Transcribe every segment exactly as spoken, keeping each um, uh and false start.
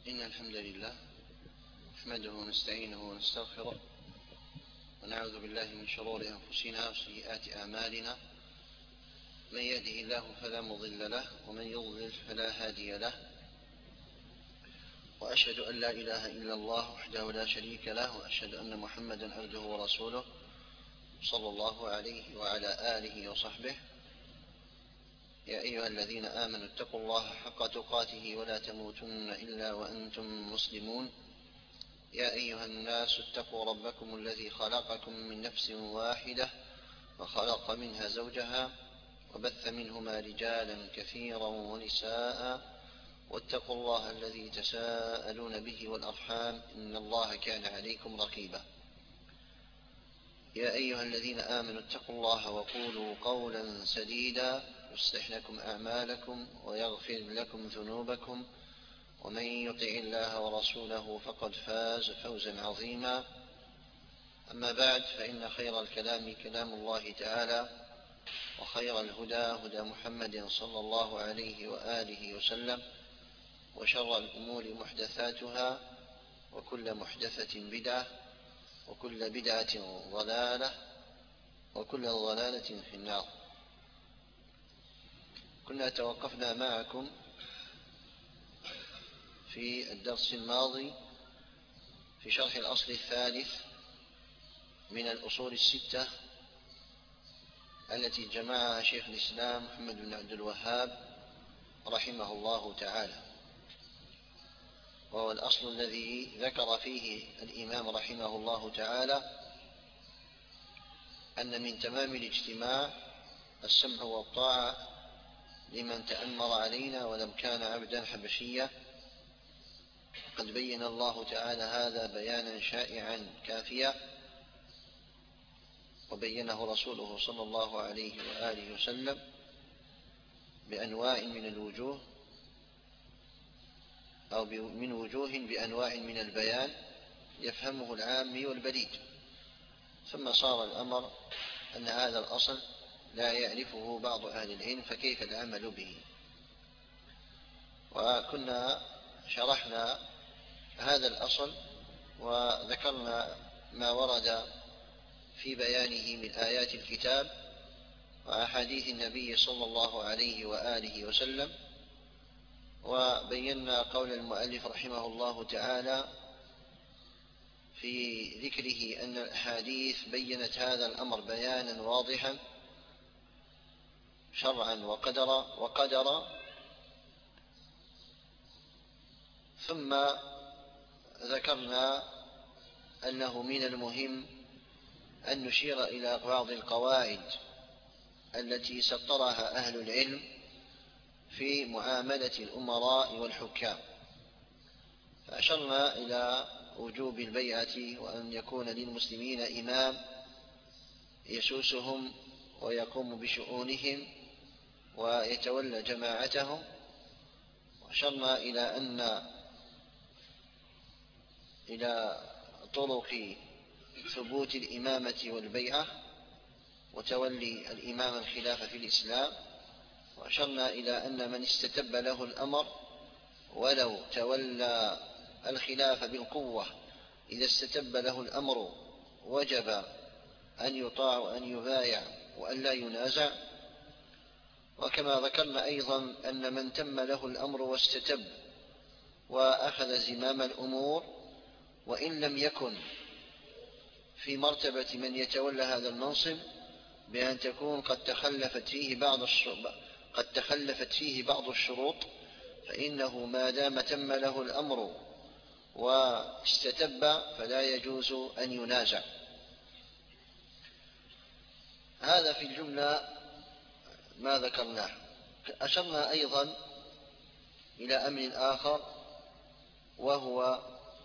إن الحمد لله نحمده ونستعينه ونستغفره ونعوذ بالله من شرور أنفسنا وسيئات أعمالنا. من يهده الله فلا مضل له ومن يضلل فلا هادي له، وأشهد أن لا إله إلا الله وحده لا شريك له، وأشهد أن محمدا عبده ورسوله صلى الله عليه وعلى آله وصحبه. يا أيها الذين آمنوا اتقوا الله حق تقاته ولا تموتن إلا وأنتم مسلمون. يا أيها الناس اتقوا ربكم الذي خلقكم من نفس واحدة وخلق منها زوجها وبث منهما رجالا كثيرا ونساء، واتقوا الله الذي تساءلون به والأرحام إن الله كان عليكم رقيبا. يا أيها الذين آمنوا اتقوا الله وقولوا قولا سديدا يصلح لكم أعمالكم ويغفر لكم ذنوبكم، ومن يطع الله ورسوله فقد فاز فوزا عظيما. أما بعد، فإن خير الكلام كلام الله تعالى، وخير الهدى هدى محمد صلى الله عليه وآله وسلم، وشر الأمور محدثاتها، وكل محدثة بدعة، وكل بدعة ضلالة، وكل ضلالة في النار. كنا توقفنا معكم في الدرس الماضي في شرح الأصل الثالث من الأصول الستة التي جمعها شيخ الإسلام محمد بن عبد الوهاب رحمه الله تعالى، وهو الأصل الذي ذكر فيه الإمام رحمه الله تعالى أن من تمام الاجتماع السمع والطاعة لمن تأمر علينا ولم كان عبدا حبشيا. قد بين الله تعالى هذا بيانا شائعا كافيا، وبينه رسوله صلى الله عليه وآله وسلم بأنواع من الوجوه، أو من وجوه بأنواع من البيان يفهمه العامي والبليد. ثم صار الأمر أن هذا الأصل لا يعرفه بعض أهل العلم، فكيف العمل به؟ وكنا شرحنا هذا الأصل وذكرنا ما ورد في بيانه من آيات الكتاب وأحاديث النبي صلى الله عليه وآله وسلم، وبينا قول المؤلف رحمه الله تعالى في ذكره أن الأحاديث بيّنت هذا الأمر بيانا واضحا شرعا وقدرا وقدرا. ثم ذكرنا أنه من المهم أن نشير إلى بعض القواعد التي سطرها أهل العلم في معاملة الأمراء والحكام، فأشرنا إلى وجوب البيعة، وأن يكون للمسلمين إمام يسوسهم ويقوم بشؤونهم ويتولى جماعتهم. وأشرنا إلى أن إلى طرق ثبوت الإمامة والبيعة وتولي الإمام الخلافة في الإسلام. وأشرنا إلى أن من استتب له الأمر ولو تولى الخلافة بالقوة، إذا استتب له الأمر وجب أن يطاع وأن يبايع وأن لا ينازع. وكما ذكرنا أيضا أن من تم له الأمر واستتب وأخذ زمام الأمور، وإن لم يكن في مرتبة من يتولى هذا المنصب، بأن تكون قد تخلفت فيه بعض قد تخلفت فيه بعض الشروط، فإنه ما دام تم له الأمر واستتب فلا يجوز أن ينازع. هذا في الجملة ما ذكرناه. أشرنا أيضا إلى أمر آخر، وهو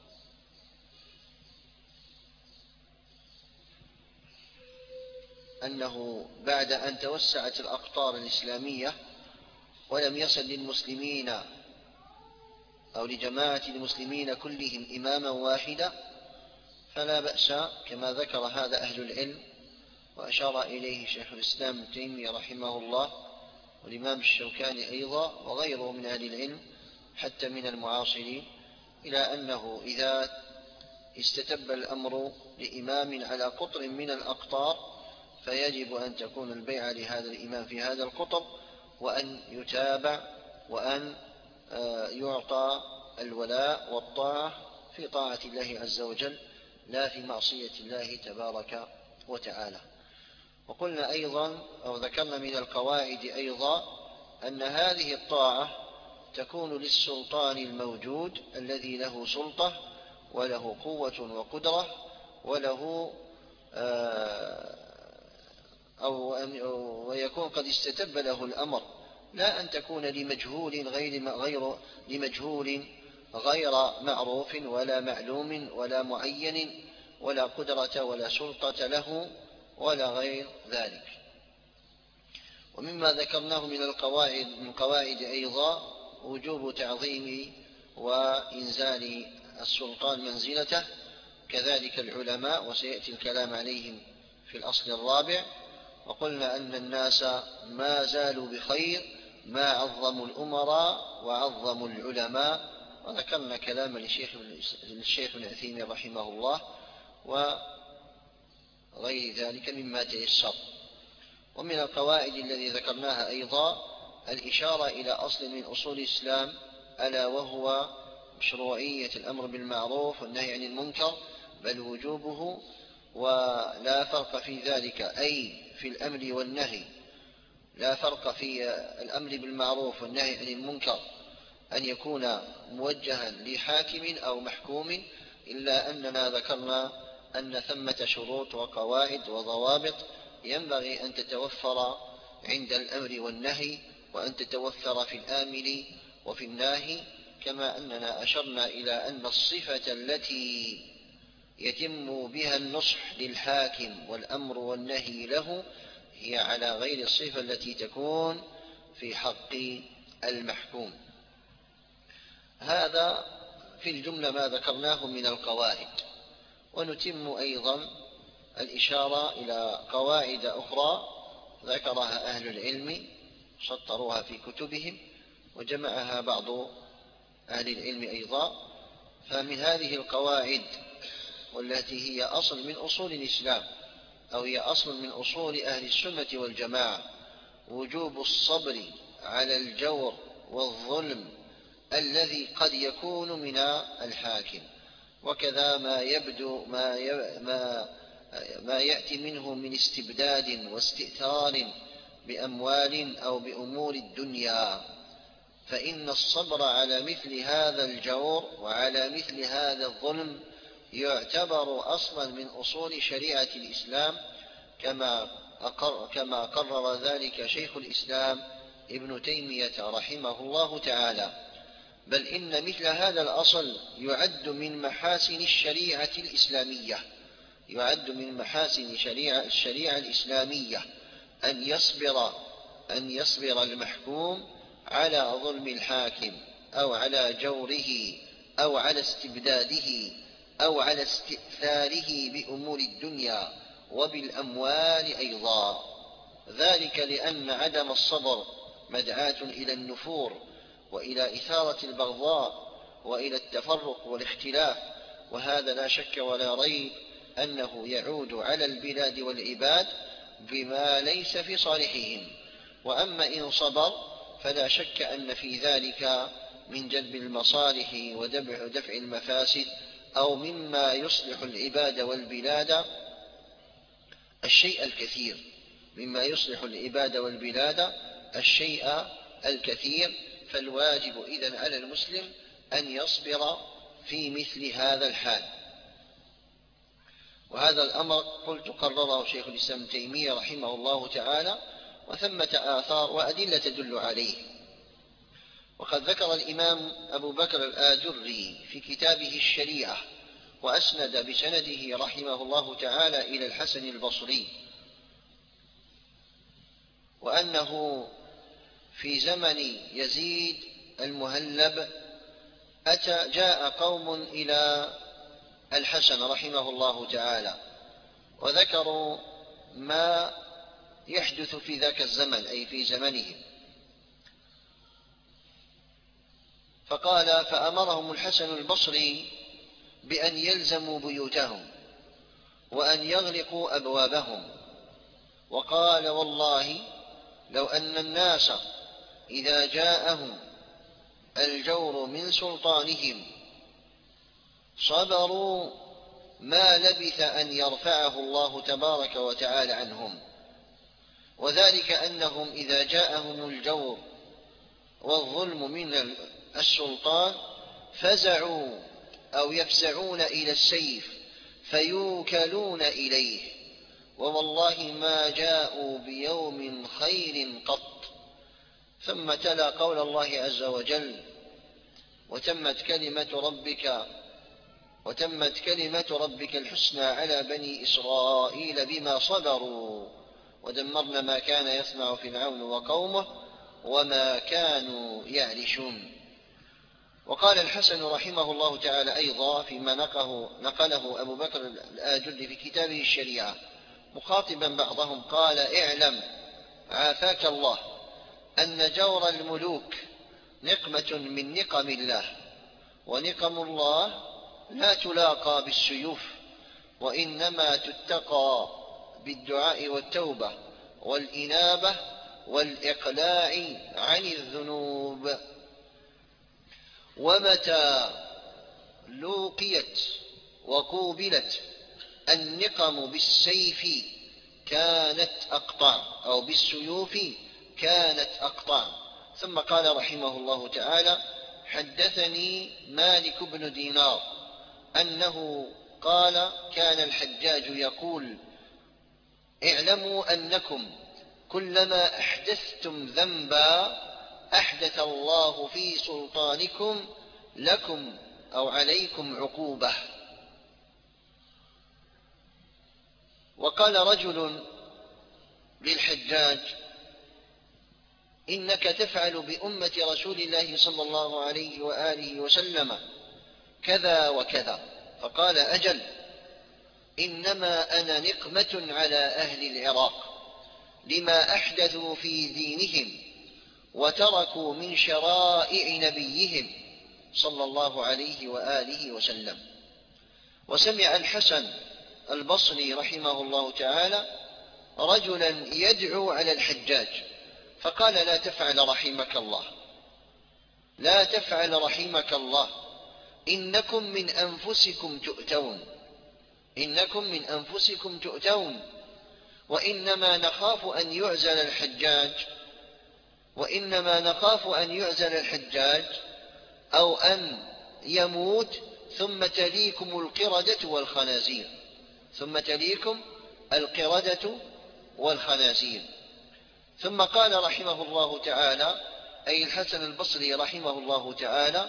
أنه بعد أن توسعت الأقطار الإسلامية ولم يصل للمسلمين أو لجماعة المسلمين كلهم إماما واحدا، فلا بأس كما ذكر هذا أهل العلم، وأشار إليه شيخ الإسلام ابن تيمية رحمه الله والإمام الشوكاني أيضا وغيره من أهل العلم حتى من المعاصرين، إلى أنه إذا استتب الأمر لإمام على قطر من الأقطار فيجب أن تكون البيعة لهذا الإمام في هذا القطر، وأن يتابع، وأن يعطى الولاء والطاعة في طاعة الله عز وجل لا في معصية الله تبارك وتعالى. وقلنا أيضا أو ذكرنا من القواعد أيضا أن هذه الطاعة تكون للسلطان الموجود الذي له سلطة وله قوة وقدرة وله أو ويكون قد استتب له الأمر، لا أن تكون لمجهول غير غير لمجهول غير معروف ولا معلوم ولا معين ولا قدرة ولا سلطة له ولا غير ذلك. ومما ذكرناه من القواعد من قواعد أيضا وجوب تعظيم وإنزال السلطان منزلته، كذلك العلماء وسيأتي الكلام عليهم في الأصل الرابع. وقلنا أن الناس ما زالوا بخير ما عظموا الأمراء وعظموا العلماء، وذكرنا كلام للشيخ ابن عثيمين رحمه الله وغير ذلك مما تيسر. ومن القواعد الذي ذكرناها أيضا الإشارة إلى أصل من أصول الإسلام، ألا وهو مشروعية الأمر بالمعروف والنهي عن المنكر، بل وجوبه، ولا فرق في ذلك أي في الأمر والنهي، لا فرق في الأمر بالمعروف والنهي عن المنكر أن يكون موجها لحاكم أو محكوم، إلا أننا ذكرنا أن ثمة شروط وقواعد وضوابط ينبغي أن تتوفر عند الأمر والنهي، وأن تتوفر في الآمر وفي الناهي، كما أننا أشرنا إلى أن الصفة التي يتم بها النصح للحاكم والأمر والنهي له هي على غير الصفة التي تكون في حق المحكوم. هذا في الجملة ما ذكرناه من القواعد. ونتم أيضا الإشارة إلى قواعد أخرى ذكرها أهل العلم سطروها في كتبهم وجمعها بعض أهل العلم أيضا. فمن هذه القواعد والتي هي أصل من أصول الإسلام أو هي أصل من أصول أهل السنة والجماعة وجوب الصبر على الجور والظلم الذي قد يكون من الحاكم، وكذا ما يبدو ما ما ما يأتي منه من استبداد واستئثار بأموال أو بأمور الدنيا، فإن الصبر على مثل هذا الجور وعلى مثل هذا الظلم يعتبر أصلا من أصول شريعة الإسلام، كما أقر كما قرر ذلك شيخ الإسلام ابن تيمية رحمه الله تعالى. بل إن مثل هذا الأصل يعد من محاسن الشريعة الإسلامية يعد من محاسن شريعة الشريعة الإسلامية أن يصبر أن يصبر المحكوم على ظلم الحاكم أو على جوره أو على استبداده أو على استئثاره بأمور الدنيا وبالأموال أيضا، ذلك لأن عدم الصبر مدعاة إلى النفور وإلى إثارة البغضاء وإلى التفرق والاختلاف، وهذا لا شك ولا ريب أنه يعود على البلاد والعباد بما ليس في صالحهم. وأما إن صبر فلا شك أن في ذلك من جلب المصالح ودفع المفاسد أو مما يصلح العباد والبلاد الشيء الكثير مما يصلح العباد والبلاد الشيء الكثير فالواجب إذن على المسلم أن يصبر في مثل هذا الحال. وهذا الأمر قلت قرره شيخ الإسلام ابن تيمية رحمه الله تعالى، وثمة آثار وأدلة تدل عليه. وقد ذكر الإمام أبو بكر الآجري في كتابه الشريعة وأسند بسنده رحمه الله تعالى إلى الحسن البصري وأنه في زمن يزيد المهلب أتى جاء قوم إلى الحسن رحمه الله تعالى وذكروا ما يحدث في ذاك الزمن أي في زمنهم، فقال: فأمرهم الحسن البصري بأن يلزموا بيوتهم وأن يغلقوا أبوابهم، وقال: والله لو أن الناس إذا جاءهم الجور من سلطانهم صبروا ما لبث أن يرفعه الله تبارك وتعالى عنهم، وذلك أنهم إذا جاءهم الجور والظلم من السلطان فزعوا أو يفزعون إلى السيف فيوكلون إليه، ووالله ما جاءوا بيوم خير قط. ثم تلا قول الله عز وجل: وتمت كلمة ربك وتمت كلمة ربك الحسنى على بني إسرائيل بما صبروا ودمرنا ما كان يصنع فرعون وقومه وما كانوا يعرشون. وقال الحسن رحمه الله تعالى أيضا فيما نقله, نقله أبو بكر الآجري في كتابه الشريعة مخاطبا بعضهم، قال: اعلم عافاك الله أن جور الملوك نقمة من نقم الله، ونقم الله لا تلاقى بالسيوف، وإنما تتقى بالدعاء والتوبة والإنابة والإقلاع عن الذنوب. ومتى لوقيت وقوبلت النقم بالسيف كانت أقطع أو بالسيوف كانت أقطع. ثم قال رحمه الله تعالى: حدثني مالك بن دينار أنه قال: كان الحجاج يقول: اعلموا أنكم كلما أحدثتم ذنبا أحدث الله في سلطانكم لكم أو عليكم عقوبة. وقال رجل للحجاج: إنك تفعل بأمة رسول الله صلى الله عليه وآله وسلم كذا وكذا. فقال: أجل، إنما أنا نقمة على أهل العراق لما أحدثوا في دينهم وتركوا من شرائع نبيهم صلى الله عليه وآله وسلم. وسمع الحسن البصري رحمه الله تعالى رجلا يدعو على الحجاج فقال: لا تفعل رحمك الله، لا تفعل رحمك الله، إنكم من أنفسكم تؤتون، إنكم من أنفسكم تؤتون، وإنما نخاف أن يعزل الحجاج وإنما نخاف أن يعزل الحجاج أو أن يموت ثم تليكم القردة والخنازير ثم تليكم القردة والخنازير. ثم قال رحمه الله تعالى، أي الحسن البصري رحمه الله تعالى: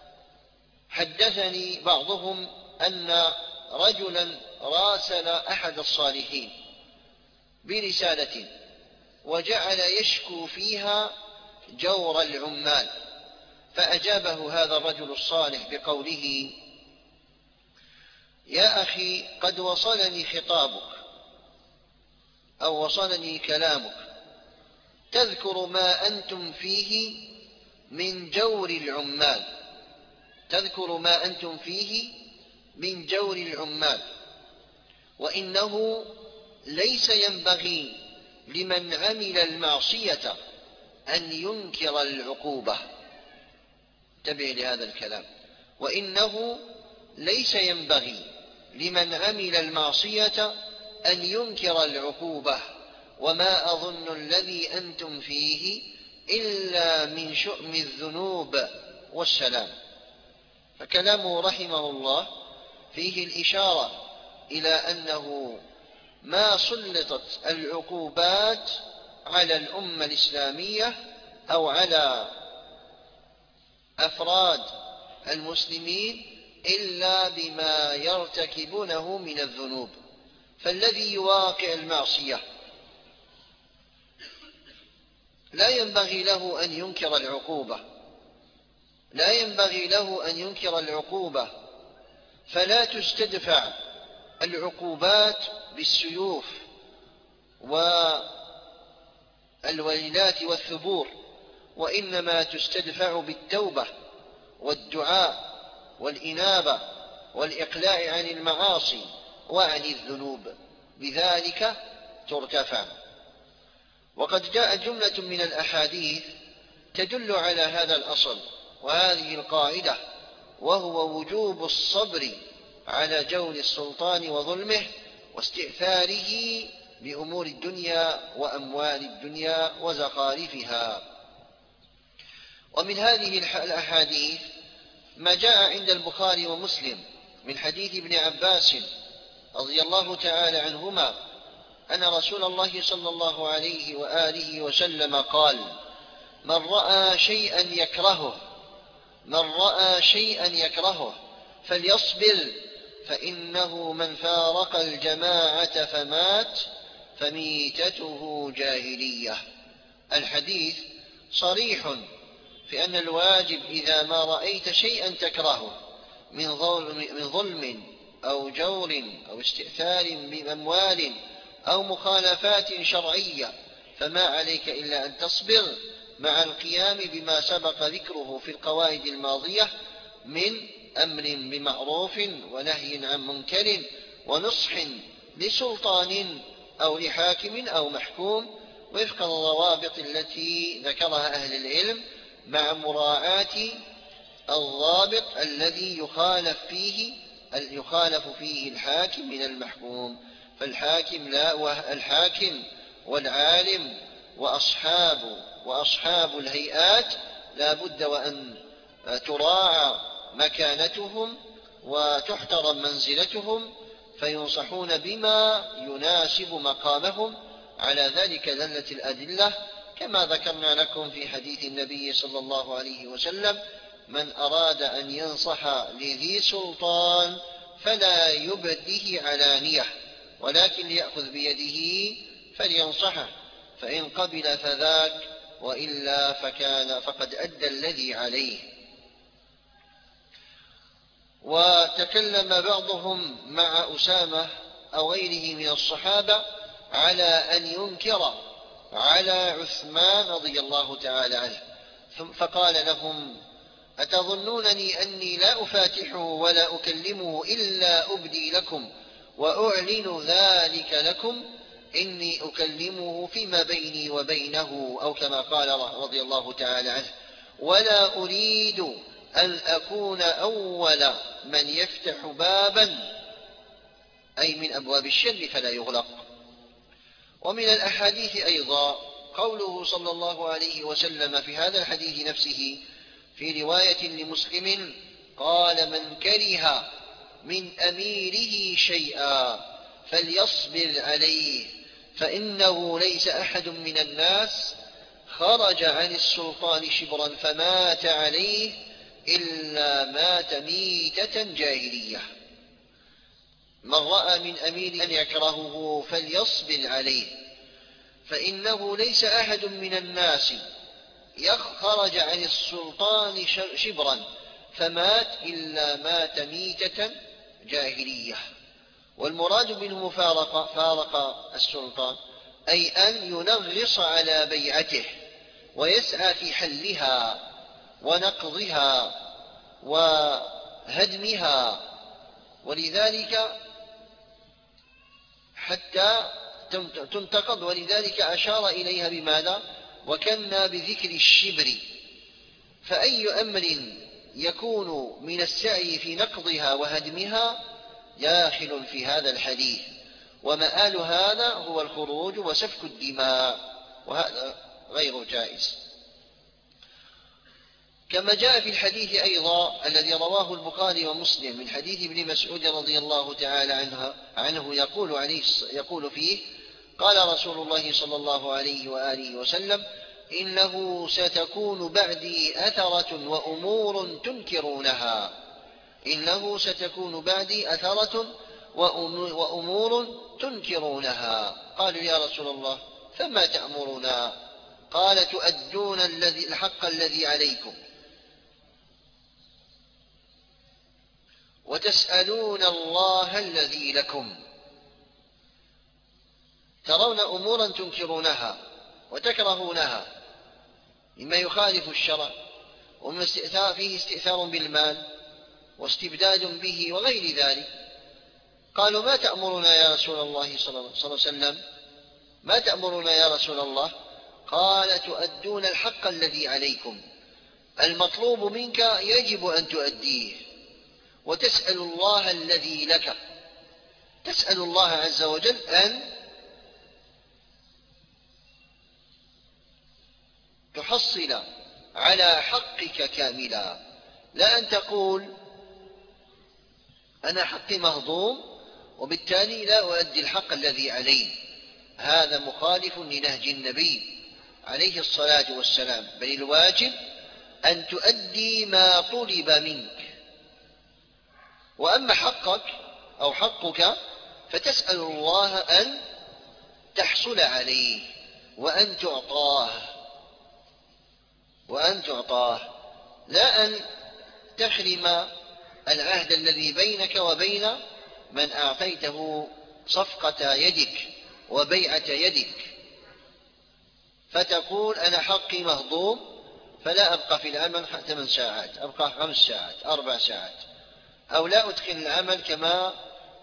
حدثني بعضهم أن رجلا راسل أحد الصالحين برسالة وجعل يشكو فيها جور العمال، فأجابه هذا الرجل الصالح بقوله: يا أخي، قد وصلني خطابك أو وصلني كلامك تذكر ما أنتم فيه من جور العمال تذكر ما أنتم فيه من جور العمال وإنه ليس ينبغي لمن عمل المعصية أن ينكر العقوبة. انتبه لهذا الكلام: وإنه ليس ينبغي لمن عمل المعصية أن ينكر العقوبة، وما أظن الذي أنتم فيه إلا من شؤم الذنوب والسلام. فكلامه رحمه الله فيه الإشارة إلى أنه ما سلطت العقوبات على الأمة الإسلامية أو على أفراد المسلمين إلا بما يرتكبونه من الذنوب. فالذي يواقع المعصية لا ينبغي له أن ينكر العقوبة لا ينبغي له أن ينكر العقوبة فلا تستدفع العقوبات بالسيوف والويلات والثبور، وإنما تستدفع بالتوبة والدعاء والإنابة والإقلاع عن المعاصي وعن الذنوب، بذلك ترتفع. وقد جاء جملة من الأحاديث تدل على هذا الأصل وهذه القاعدة، وهو وجوب الصبر على جور السلطان وظلمه واستئثاره بأمور الدنيا وأموال الدنيا وزخارفها. ومن هذه الأحاديث ما جاء عند البخاري ومسلم من حديث ابن عباس رضي الله تعالى عنهما أن رسول الله صلى الله عليه وآله وسلم قال: من رأى شيئا يكرهه من رأى شيئا يكرهه فليصبر، فإنه من فارق الجماعة فمات فميتته جاهلية. الحديث صريح في أن الواجب إذا ما رأيت شيئا تكرهه من ظلم أو جور أو استئثار بأموال أو مخالفات شرعية، فما عليك إلا أن تصبر مع القيام بما سبق ذكره في القواعد الماضية من أمر بمعروف ونهي عن منكر ونصح لسلطان أو لحاكم أو محكوم وفق الضوابط التي ذكرها أهل العلم، مع مراعاة الضابط الذي يخالف فيه يخالف فيه الحاكم من المحكوم. فالحاكم لا والحاكم والعالم وأصحاب وأصحاب الهيئات لا بد وأن تراعى مكانتهم وتحترم منزلتهم، فينصحون بما يناسب مقامهم. على ذلك دلت الأدلة كما ذكرنا لكم في حديث النبي صلى الله عليه وسلم: من أراد أن ينصح لذي سلطان فلا يبده علانية، ولكن ليأخذ بيده فلينصحه، فإن قبل فذاك، وإلا فكان فقد أدى الذي عليه. وتكلم بعضهم مع أسامة أو غيره من الصحابة على أن ينكر على عثمان رضي الله تعالى عنه، فقال لهم: أتظنونني أني لا أفاتحه ولا أكلمه إلا أبدي لكم وأعلن ذلك لكم؟ إني أكلمه فيما بيني وبينه، أو كما قال رضي الله تعالى عنه: ولا أريد أن أكون أول من يفتح بابا، أي من أبواب الشر، فلا يغلق. ومن الأحاديث أيضا قوله صلى الله عليه وسلم في هذا الحديث نفسه في رواية لمسلم: قال: من كره من أميره شيئا فليصبر عليه، فإنه ليس أحد من الناس خرج عن السلطان شبرا فمات عليه إلا مات ميتة جاهلية. من رأى من أمير أن يكرهه فليصبر عليه، فإنه ليس أحد من الناس خرج عن السلطان شبرا فمات إلا مات ميتة جاهلية. والمراد منه فارق, فارق السلطان، أي أن ينغص على بيعته ويسعى في حلها ونقضها وهدمها، ولذلك حتى تنتقض، ولذلك أشار إليها بماذا؟ وكنا بذكر الشبر. فأي أمر يكون من السعي في نقضها وهدمها داخل في هذا الحديث، ومآل هذا هو الخروج وسفك الدماء، وهذا غير جائز. كما جاء في الحديث أيضا الذي رواه البخاري ومسلم من حديث ابن مسعود رضي الله تعالى عنه, عنه يقول, عليه يقول فيه: قال رسول الله صلى الله عليه وآله وسلم: إنه ستكون بعدي أثرة وأمور تنكرونها إنه ستكون بعدي أثرة وأمور تنكرونها. قالوا: يا رسول الله فما تأمرنا؟ قال: تؤدون الذي الحق الذي عليكم وتسألون الله الذي لكم. ترون أمورا تنكرونها وتكرهونها مما يخالف الشرع، ومن استئثار فيه استئثار بالمال واستبداد به وغير ذلك. قالوا ما تأمرنا يا رسول الله صلى الله عليه وسلم؟ ما تأمرنا يا رسول الله؟ قال تؤدون الحق الذي عليكم، المطلوب منك يجب أن تؤديه، وتسأل الله الذي لك، تسأل الله عز وجل أن تحصل على حقك كاملا، لا أن تقول أنا حقي مهضوم وبالتالي لا أؤدي الحق الذي علي. هذا مخالف لنهج النبي عليه الصلاة والسلام، بل الواجب أن تؤدي ما طلب منك. وأما حقك أو حقك فتسأل الله أن تحصل عليه وأن تعطاه وأن تعطاه لا أن تحرم العهد الذي بينك وبين من أعطيته صفقة يدك وبيعة يدك، فتقول أنا حقي مهضوم فلا أبقى في العمل ثمان ساعات، أبقى خمس ساعات، أربع ساعات، أو لا أدخل العمل كما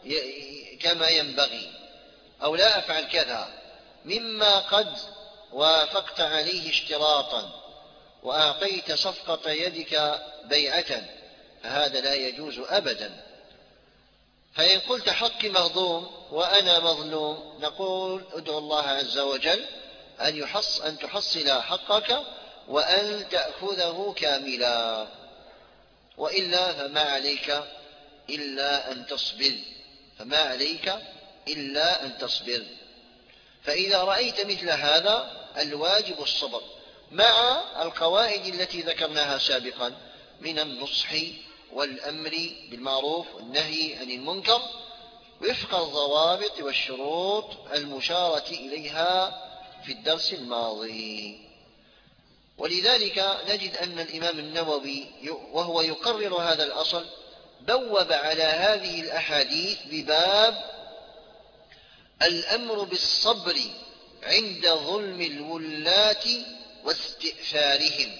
كما ينبغي، أو لا أفعل كذا مما قد وافقت عليه اشتراطا وأعطيت صفقة يدك بيعة، فهذا لا يجوز أبدا. فإن قلت حقي مهضوم وأنا مظلوم، نقول ادعو الله عز وجل أن, يحص أن تحصل حقك وأن تأخذه كاملا، وإلا فما عليك إلا أن تصبر فما عليك إلا أن تصبر. فإذا رأيت مثل هذا الواجب الصبر مع القواعد التي ذكرناها سابقا من النصح والأمر بالمعروف والنهي عن المنكر وفق الضوابط والشروط المشارة إليها في الدرس الماضي. ولذلك نجد أن الإمام النووي وهو يقرر هذا الأصل بوب على هذه الأحاديث بباب الأمر بالصبر عند ظلم الولاة واستئثارهم.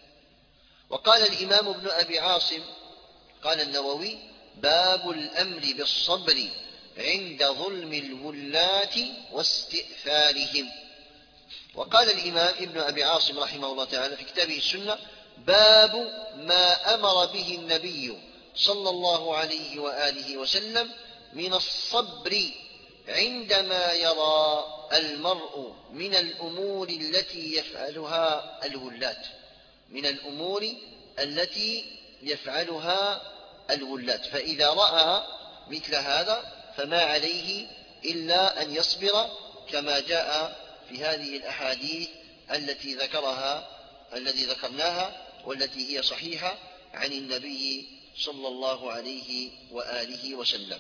وقال الإمام ابن أبي عاصم قال النووي باب الأمر بالصبر عند ظلم الولاة واستئثارهم. وقال الإمام ابن أبي عاصم رحمه الله تعالى في كتابه السنة باب ما أمر به النبي صلى الله عليه وآله وسلم من الصبر عندما يرى المرء من الأمور التي يفعلها الولاة من الأمور التي يفعلها الولاة فإذا رأى مثل هذا فما عليه إلا أن يصبر كما جاء في هذه الأحاديث التي ذكرها الذي ذكرناها والتي هي صحيحة عن النبي صلى الله عليه وآله وسلم.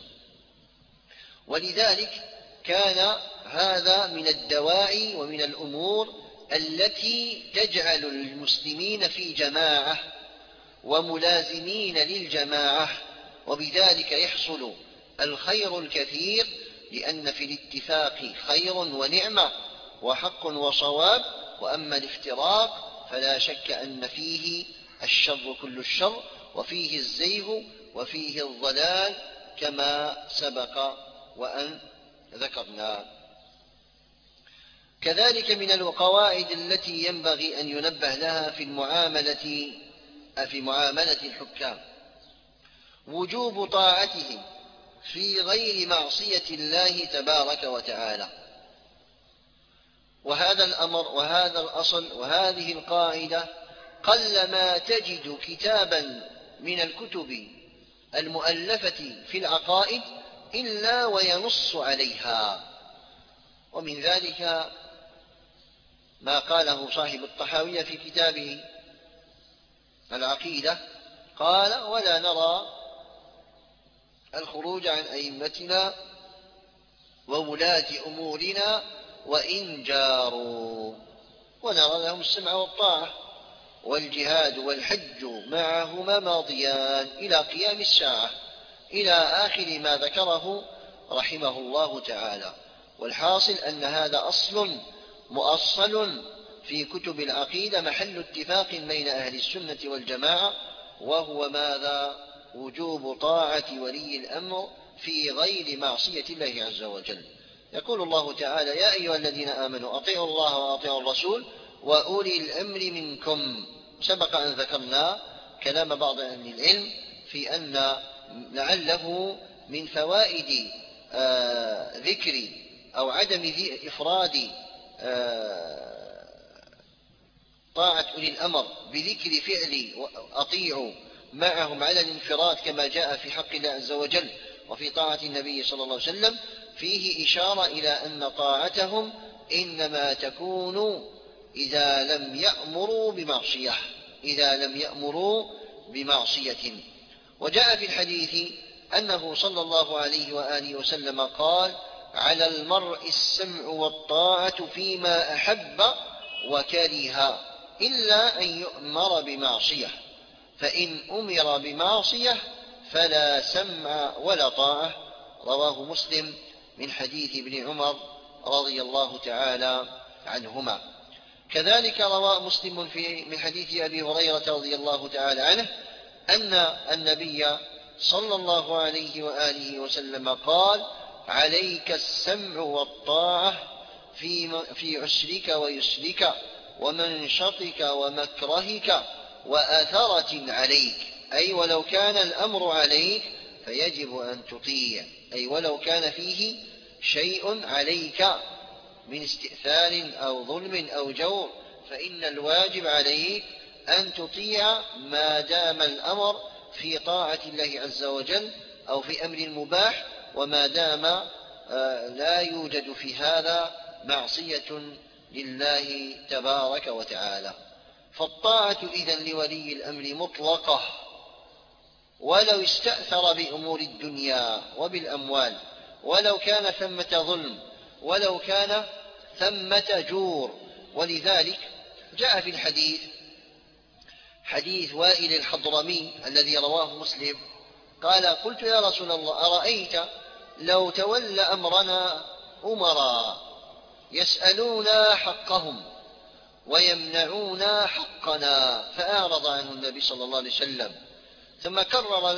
ولذلك كان هذا من الدواعي ومن الأمور التي تجعل المسلمين في جماعة وملازمين للجماعة، وبذلك يحصل الخير الكثير، لأن في الاتفاق خير ونعمة وحق وصواب، وأما الافتراق فلا شك أن فيه الشر كل الشر وفيه الزيغ وفيه الضلال كما سبق وأن ذكرنا. كذلك من القواعد التي ينبغي أن ينبه لها في المعاملة في معاملة الحكام وجوب طاعتهم في غير معصية الله تبارك وتعالى. وهذا الأمر وهذا الأصل وهذه القاعدة قلما تجد كتابا من الكتب المؤلفة في العقائد إلا وينص عليها. ومن ذلك ما قاله صاحب الطحاوية في كتابه العقيدة، قال ولا نرى الخروج عن أئمتنا وولاة أمورنا وإن جاروا، ونرى لهم السمع والطاعة والجهاد والحج معهما ماضيان إلى قيام الساعة، إلى آخر ما ذكره رحمه الله تعالى. والحاصل أن هذا أصل مؤصل في كتب العقيدة محل اتفاق بين أهل السنة والجماعة، وهو ماذا؟ وجوب طاعة ولي الأمر في غير معصية الله عز وجل. يقول الله تعالى: يا أيها الذين آمنوا أطيعوا الله وأطيعوا الرسول وأولي الأمر منكم. سبق أن ذكرنا كلام بعض أهل العلم في أن لعله من فوائد آه ذكر أو عدم إفراد آه طاعة أولي الأمر بذكر فعل أطيعوا معهم على الانفراد كما جاء في حق الله عز وجل وفي طاعة النبي صلى الله عليه وسلم، فيه إشارة إلى أن طاعتهم إنما تكون إذا لم يأمروا بمعصية إذا لم يأمروا بمعصية. وجاء في الحديث أنه صلى الله عليه وآله وسلم قال: على المرء السمع والطاعة فيما أحب وكره إلا أن يؤمر بمعصية، فإن أمر بمعصية فلا سمع ولا طاعة. رواه مسلم من حديث ابن عمر رضي الله تعالى عنهما. كذلك روى مسلم في من حديث أبي هريرة رضي الله تعالى عنه أن النبي صلى الله عليه وآله وسلم قال: عليك السمع والطاعة في في عسرك ويسرك ومنشطك ومكرهك وأثرة عليك، أي ولو كان الأمر عليك فيجب أن تطيع، أي ولو كان فيه شيء عليك من استئثار أو ظلم أو جور فإن الواجب عليك أن تطيع ما دام الأمر في طاعة الله عز وجل أو في أمر مباح، وما دام لا يوجد في هذا معصية لله تبارك وتعالى. فالطاعة إذن لولي الأمر مطلقة ولو استأثر بأمور الدنيا وبالأموال، ولو كان ثمة ظلم، ولو كان ثمة جور. ولذلك جاء في الحديث حديث وائل الحضرمي الذي رواه مسلم قال: قلت يا رسول الله أرأيت لو تولى أمرنا أمراء يسألونا حقهم ويمنعون حقنا، فأعرض عنه النبي صلى الله عليه وسلم ثم كرر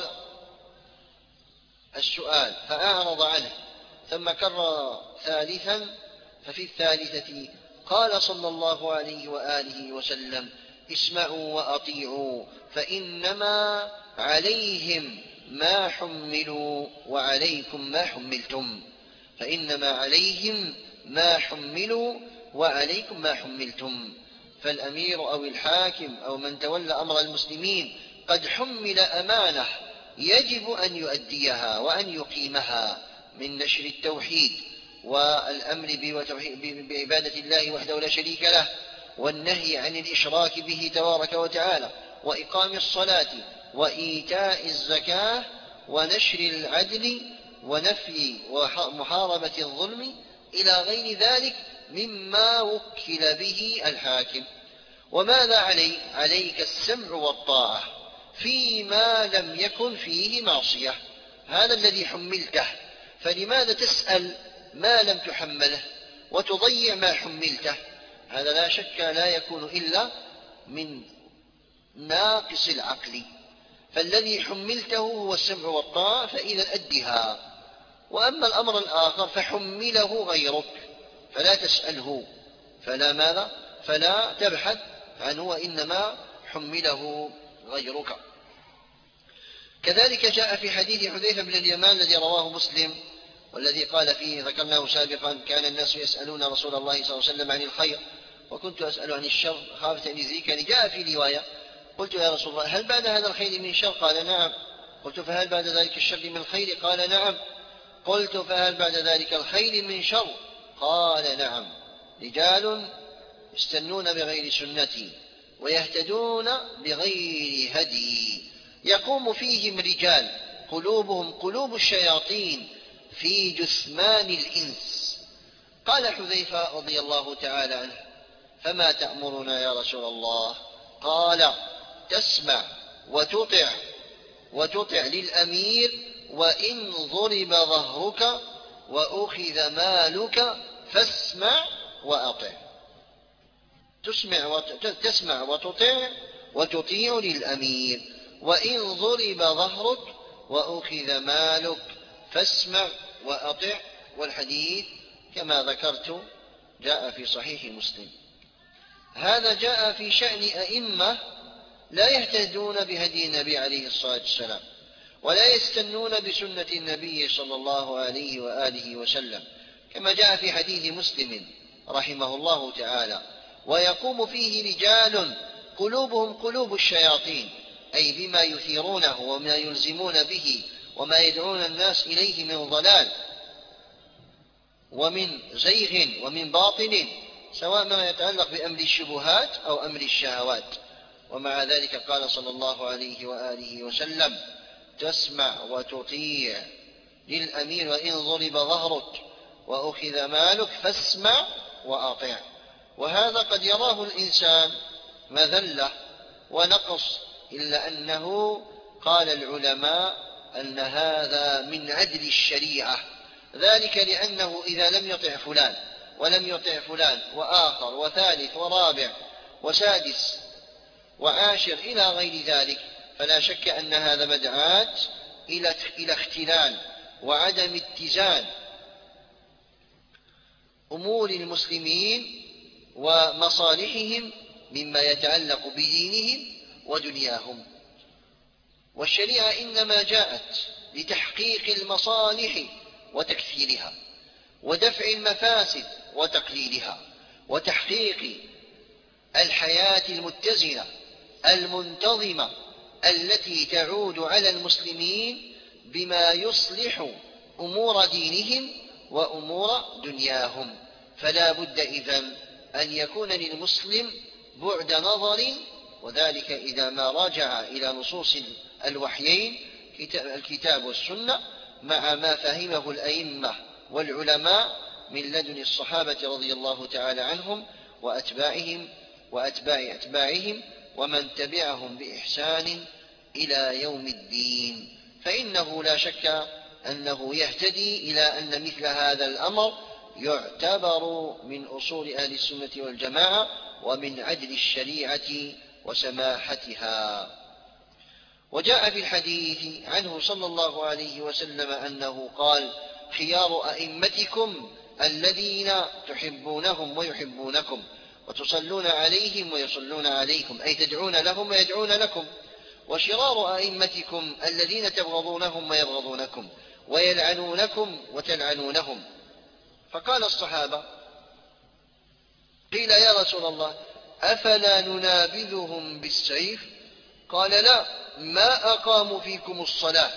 السؤال فأعرض عنه ثم كرر ثالثا، ففي الثالثة قال صلى الله عليه وآله وسلم: اسمعوا وأطيعوا فإنما عليهم ما حملوا وعليكم ما حملتم فإنما عليهم ما حملوا وعليكم ما حملتم. فالأمير أو الحاكم أو من تولى أمر المسلمين قد حمل أمانة يجب أن يؤديها وأن يقيمها من نشر التوحيد والأمر بعبادة الله وحده لا شريك له، والنهي عن الإشراك به تبارك وتعالى، وإقام الصلاة وإيتاء الزكاة ونشر العدل ونفي ومحاربة الظلم إلى غير ذلك مما وكل به الحاكم. وماذا عليك؟ عليك السمع والطاعة فيما لم يكن فيه معصية، هذا الذي حملته، فلماذا تسأل ما لم تحمله وتضيع ما حملته؟ هذا لا شك لا يكون إلا من ناقص العقل. فالذي حملته هو السمع والطاعة فإذا أدها. وأما الأمر الآخر فحمله غيرك فلا تسأله، فلا ماذا؟ فلا تبحث عنه، وإنما حمله غيرك. كذلك جاء في حديث حذيفة بن اليمان الذي رواه مسلم والذي قال فيه ذكرناه سابقا: كان الناس يسألون رسول الله صلى الله عليه وسلم عن الخير وكنت أسأل عن الشر خافة أن يدركني. جاء في رواية: قلت يا رسول الله هل بعد هذا الخير من شر؟ قال نعم. قلت فهل بعد ذلك الشر من خير؟ قال نعم. قلت فهل بعد ذلك الخير من شر؟ قال نعم. رجال يستنون بغير سنتي ويهتدون بغير هدي يقوم فيهم رجال قلوبهم قلوب الشياطين في جثمان الإنس. قال حذيفة رضي الله تعالى عنه: فما تأمرنا يا رسول الله؟ قال: تسمع وتطع وتطع للأمير وإن ضرب ظهرك وأخذ مالك فاسمع وأطع. تسمع تسمع وتطيع وتطيع للأمير. وإن ضرب ظهرك وأخذ مالك فاسمع وأطع. والحديث كما ذكرت جاء في صحيح مسلم. هذا جاء في شأن أئمة لا يهتدون بهدي النبي عليه الصلاة والسلام ولا يستنون بسنة النبي صلى الله عليه وآله وسلم، كما جاء في حديث مسلم رحمه الله تعالى: ويقوم فيه رجال قلوبهم قلوب الشياطين، أي بما يثيرونه وما يلزمون به وما يدعون الناس إليه من ضلال ومن زيغ ومن باطل، سواء ما يتعلق بأمر الشبهات أو أمر الشهوات. ومع ذلك قال صلى الله عليه وآله وسلم: تسمع وتطيع للأمير وإن ضرب ظهرك وأخذ مالك فاسمع وأطع. وهذا قد يراه الإنسان مذلة ونقص، إلا أنه قال العلماء أن هذا من عدل الشريعة، ذلك لأنه إذا لم يطع فلان ولم يطع فلان وآخر وثالث ورابع وسادس وعاشر إلى غير ذلك، فلا شك أن هذا مدعاة إلى اختلال وعدم اتزان أمور المسلمين ومصالحهم مما يتعلق بدينهم ودنياهم. والشريعة إنما جاءت لتحقيق المصالح وتكثيرها، ودفع المفاسد وتقليلها، وتحقيق الحياة المتزنة المنتظمة التي تعود على المسلمين بما يصلح أمور دينهم وأمور دنياهم. فلا بد إذن أن يكون للمسلم بعد نظر، وذلك إذا ما راجع إلى نصوص الوحيين الكتاب والسنة مع ما فهمه الأئمة والعلماء من لدن الصحابة رضي الله تعالى عنهم وأتباعهم وأتباع أتباعهم ومن تبعهم بإحسان إلى يوم الدين. فإنه لا شك أنه يهتدي إلى أن مثل هذا الأمر يعتبر من أصول أهل السنة والجماعة ومن عدل الشريعة وسماحتها. وجاء في الحديث عنه صلى الله عليه وسلم أنه قال: خيار أئمتكم الذين تحبونهم ويحبونكم وتصلون عليهم ويصلون عليكم، أي تدعون لهم ويدعون لكم. وشرار أئمتكم الذين تبغضونهم ويبغضونكم ويلعنونكم وتلعنونهم. فقال الصحابة: قيل يا رسول الله أفلا ننابذهم بالسيف؟ قال: لا، ما أقاموا فيكم الصلاة.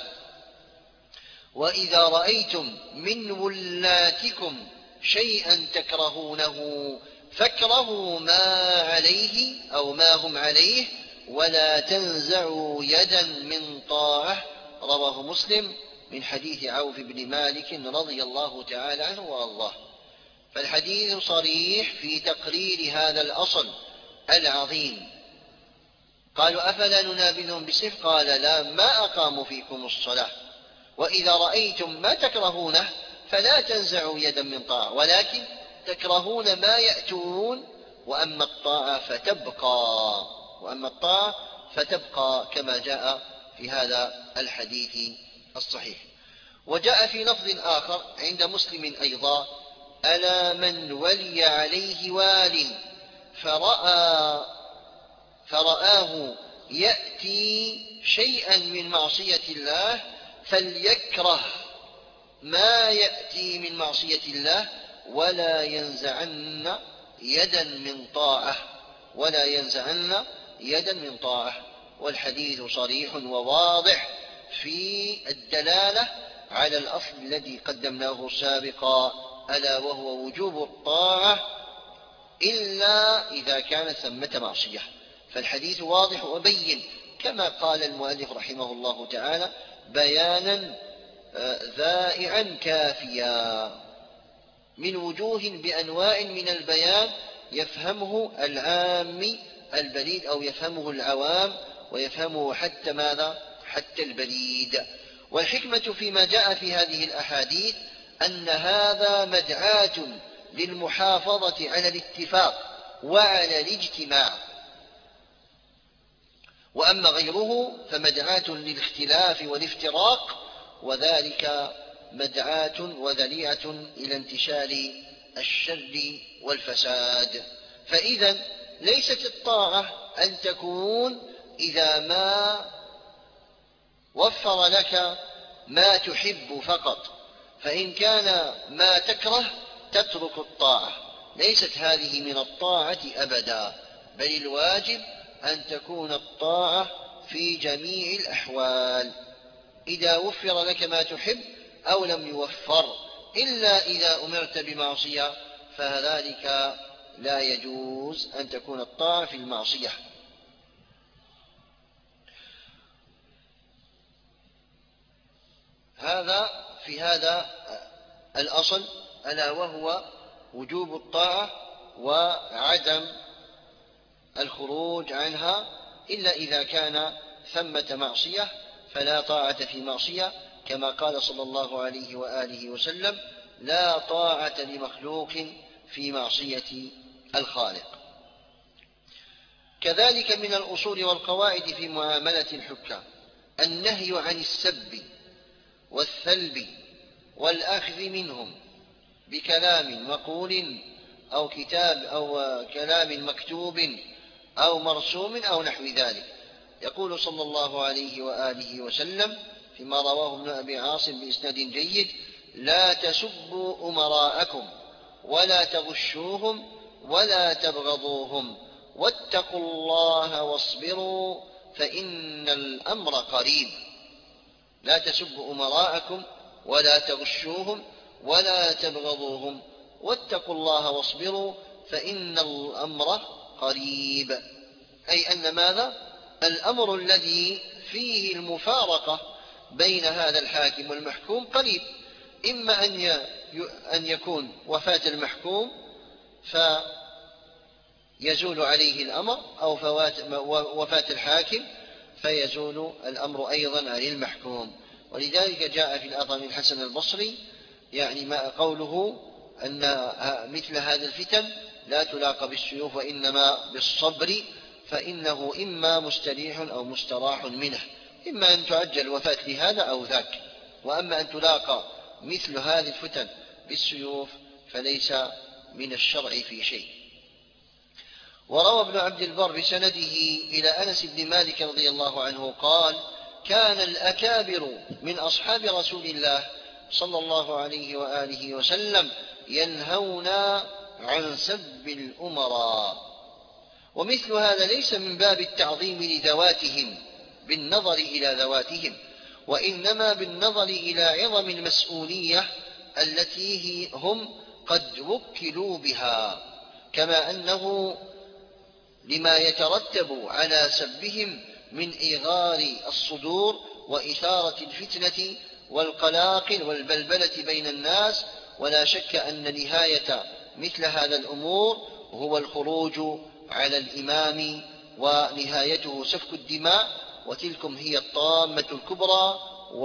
وإذا رأيتم من ولاتكم شيئا تكرهونه فاكرهوا ما عليه أو ما هم عليه ولا تنزعوا يدا من طاعة. رواه مسلم من حديث عوف بن مالك رضي الله تعالى عنه وارضاه. فالحديث صريح في تقرير هذا الأصل العظيم. قالوا: أفلا ننابذهم بالسيف؟ قال: لا، ما أقاموا فيكم الصلاة. وإذا رأيتم ما تكرهونه فلا تنزعوا يدا من طاعة، ولكن تكرهون ما يأتون، وأما الطاعة فتبقى وأما الطاعة فتبقى كما جاء في هذا الحديث الصحيح. وجاء في لفظ آخر عند مسلم أيضا: ألا من ولي عليه وال فرأى فرآه يأتي شيئا من معصية الله فليكره ما يأتي من معصية الله ولا ينزعن يدا من طاعة ولا ينزعن يدا من طاعة. والحديث صريح وواضح في الدلالة على الأصل الذي قدمناه سابقا، ألا وهو وجوب الطاعة إلا إذا كانت ثمة معصية. فالحديث واضح وبين كما قال المؤلف رحمه الله تعالى: بيانا ذائعا كافيا من وجوه بأنواع من البيان يفهمه العام البليد، أو يفهمه العوام ويفهمه حتى ماذا؟ حتى البليد. والحكمة فيما جاء في هذه الأحاديث أن هذا مدعاة للمحافظة على الاتفاق وعلى الاجتماع، وأما غيره فمدعاة للاختلاف والافتراق، وذلك مدعاة وذريعة إلى انتشار الشر والفساد. فإذا ليست الطاعة أن تكون إذا ما وفر لك ما تحب فقط، فإن كان ما تكره تترك الطاعة، ليست هذه من الطاعة أبدا، بل الواجب أن تكون الطاعة في جميع الأحوال، إذا وفر لك ما تحب أو لم يوفر، إلا إذا أمرت بمعصية فذلك لا يجوز أن تكون الطاعة في المعصية. هذا في هذا الأصل، ألا وهو وجوب الطاعة وعدم الخروج عنها، إلا إذا كان ثمة معصية فلا طاعة في معصية، كما قال صلى الله عليه وآله وسلم: لا طاعة لمخلوق في معصية الخالق. كذلك من الأصول والقواعد في معاملة الحكام النهي عن السب والثلب والأخذ منهم بكلام مقول أو كتاب أو كلام مكتوب أو مرسوم أو نحو ذلك. يقول صلى الله عليه وآله وسلم فيما رواه ابن أبي عاصم بإسناد جيد: لا تسبوا أمراءكم ولا تغشوهم ولا تبغضوهم واتقوا الله واصبروا فإن الأمر قريب. لا تسبوا أمراءكم ولا تغشوهم ولا تبغضوهم واتقوا الله واصبروا فإن الأمر قريب، أي أن ماذا؟ الأمر الذي فيه المفارقة بين هذا الحاكم والمحكوم قريب، إما أن يكون وفاة المحكوم فيزول عليه الأمر، أو وفاة الحاكم فيزول الأمر أيضا عن المحكوم. ولذلك جاء في الأثر من الحسن البصري يعني ما قوله أن مثل هذا الفتن لا تلاقى بالسيوف وإنما بالصبر، فإنه إما مستريح أو مستراح منه، إما أن تعجل الوفاة لهذا أو ذاك، وأما أن تلاقى مثل هذه الفتن بالسيوف فليس من الشرع في شيء. وروى ابن عبد البر بسنده إلى أنس بن مالك رضي الله عنه قال: كان الأكابر من أصحاب رسول الله صلى الله عليه وآله وسلم ينهون عن سب الأمراء. ومثل هذا ليس من باب التعظيم لذواتهم بالنظر إلى ذواتهم، وإنما بالنظر إلى عظم المسؤولية التي هم قد وكلوا بها، كما أنه لما يترتب على سبهم من إغار الصدور وإثارة الفتنة والقلاقل والبلبلة بين الناس. ولا شك أن نهاية مثل هذا الأمور هو الخروج على الإمام، ونهايته سفك الدماء، وتلكم هي الطامة الكبرى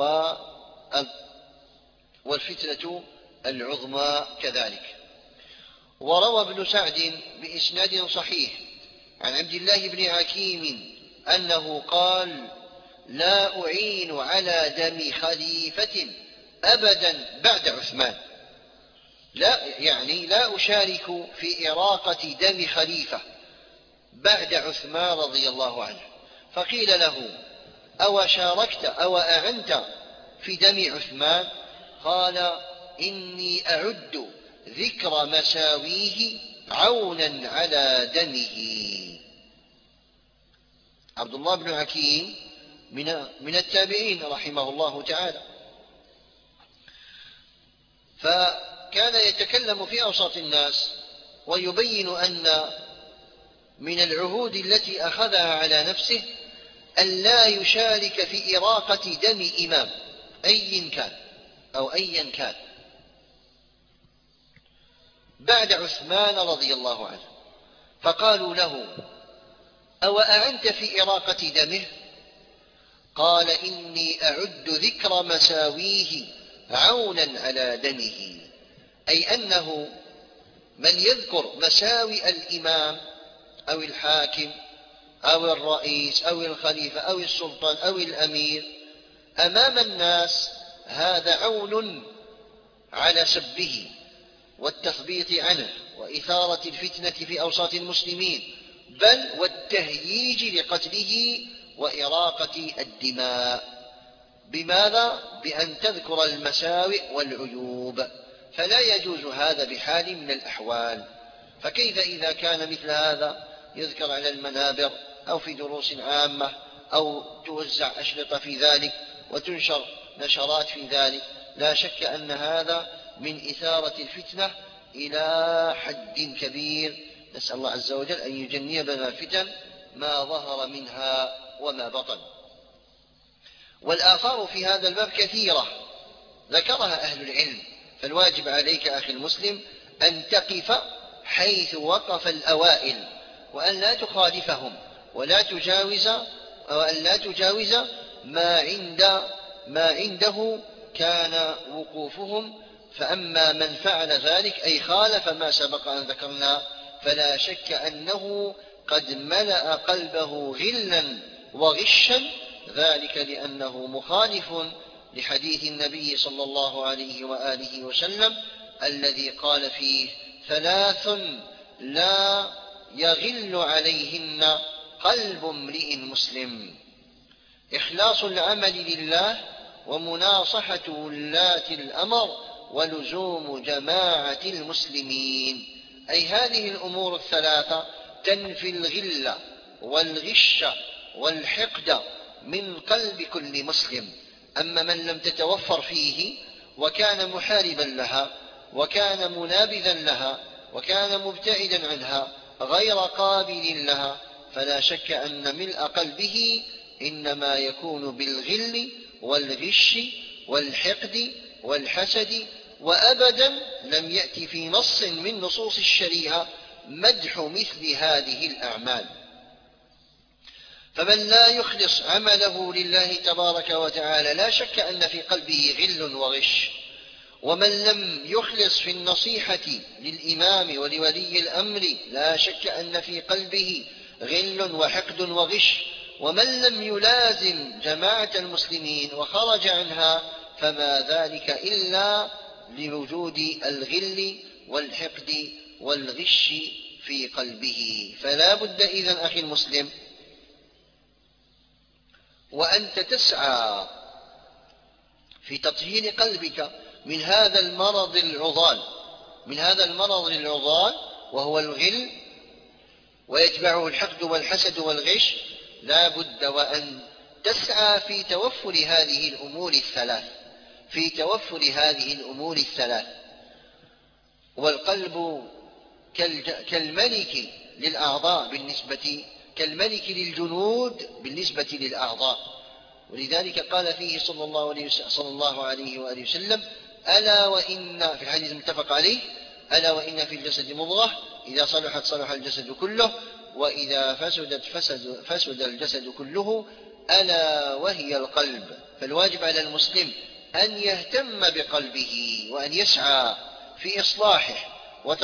والفتنة العظمى كذلك. وروى ابن سعد بإسناد صحيح عن عبد الله بن حكيم أنه قال: لا أعين على دم خليفة أبدا بعد عثمان، لا يعني لا أشارك في إراقة دم خليفة بعد عثمان رضي الله عنه. فقيل له: أو شاركت أو أعنت في دم عثمان؟ قال: إني أعد ذكر مساويه عونا على دمه. عبد الله بن حكيم من التابعين رحمه الله تعالى، فكان يتكلم في أوساط الناس ويبين أن من العهود التي أخذها على نفسه أن لا يشارك في إراقة دم إمام أي كان أو أيا كان بعد عثمان رضي الله عنه. فقالوا له: أو أعنت في إراقة دمه؟ قال: إني أعد ذكر مساويه عونا على دمه، أي أنه من يذكر مساوئ الإمام أو الحاكم أو الرئيس أو الخليفة أو السلطان أو الأمير أمام الناس، هذا عون على سبه والتثبيط عنه وإثارة الفتنة في أوساط المسلمين، بل والتهييج لقتله وإراقة الدماء. بماذا؟ بأن تذكر المساوئ والعيوب، فلا يجوز هذا بحال من الأحوال. فكيف إذا كان مثل هذا يذكر على المنابر أو في دروس عامة أو توزع أشرطة في ذلك وتنشر نشرات في ذلك؟ لا شك أن هذا من إثارة الفتنة إلى حد كبير. نسأل الله عز وجل أن يجنبنا الفتن ما ظهر منها وما بطن. والآثار في هذا الباب كثيرة ذكرها أهل العلم، فالواجب عليك أخي المسلم أن تقف حيث وقف الأوائل، وأن لا تخالفهم، ولا تجاوز وأن لا تجاوز ما عند ما عنده كان وقوفهم. فأما من فعل ذلك أي خالف ما سبق أن ذكرنا، فلا شك أنه قد ملأ قلبه غلا وغشا، ذلك لأنه مخالف لحديث النبي صلى الله عليه وآله وسلم الذي قال فيه: ثلاث لا يغل عليهن قلب امرئ مسلم: إخلاص العمل لله، ومناصحة ولاة الأمر، ولزوم جماعة المسلمين. أي هذه الأمور الثلاثة تنفي الغل والغش والحقد من قلب كل مسلم. أما من لم تتوفر فيه وكان محاربا لها وكان منابذا لها وكان مبتعدا عنها غير قابل لها، فلا شك أن ملء قلبه إنما يكون بالغل والغش والحقد والحسد. وأبدا لم يأتي في نص من نصوص الشريعة مدح مثل هذه الأعمال. فمن لا يخلص عمله لله تبارك وتعالى لا شك أن في قلبه غل وغش. ومن لم يخلص في النصيحة للإمام ولولي الأمر لا شك أن في قلبه غل وحقد وغش. ومن لم يلازم جماعة المسلمين وخرج عنها فما ذلك إلا لوجود الغل والحقد والغش في قلبه. فلا بد إذن أخي المسلم وأنت تسعى في تطهير قلبك من هذا المرض العضال من هذا المرض العضال وهو الغل، ويتبعه الحقد والحسد والغش. لا بد وأن تسعى في توفر هذه الأمور الثلاث في توفر هذه الأمور الثلاث والقلب كالملك للأعضاء بالنسبة كالملك للجنود بالنسبة للأعضاء. ولذلك قال فيه صلى الله عليه صلى الله عليه وآله وسلم: ألا وإن في الحديث المتفق عليه: ألا وإن في الجسد مضغة إذا صلحت صلح الجسد كله، وإذا فسدت فسد, فسد الجسد كله، ألا وهي القلب. فالواجب على المسلم أن يهتم بقلبه وأن يسعى في إصلاحه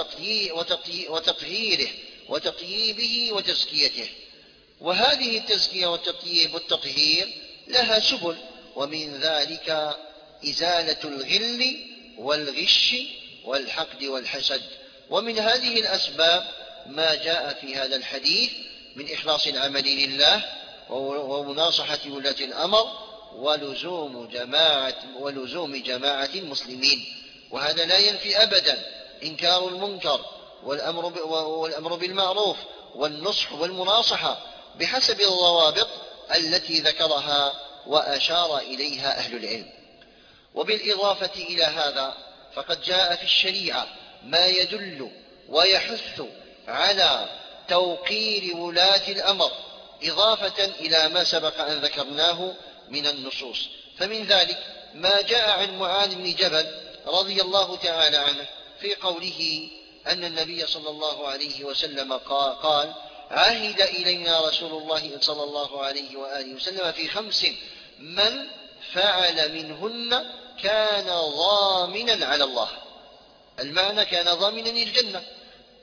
وتطهيره وتطييبه وتزكيته. وهذه التزكية والتطييب والتطهير لها سبل، ومن ذلك إزالة الغل والغش والحقد والحسد. ومن هذه الأسباب ما جاء في هذا الحديث من إخلاص العمل لله ومناصحة ولاة الأمر ولزوم جماعة, ولزوم جماعة المسلمين. وهذا لا ينفي أبدا إنكار المنكر والأمر, والأمر بالمعروف والنصح والمناصحة بحسب الضوابط التي ذكرها وأشار إليها أهل العلم. وبالإضافة إلى هذا فقد جاء في الشريعة ما يدل ويحث على توقير ولاة الأمر إضافة إلى ما سبق أن ذكرناه من النصوص. فمن ذلك ما جاء عن معاذ بن جبل رضي الله تعالى عنه في قوله أن النبي صلى الله عليه وسلم قال: عهد إلينا رسول الله صلى الله عليه وآله وسلم في خمس من فعل منهن كان ضامنا على الله. المعنى كان ضامنا الجنة،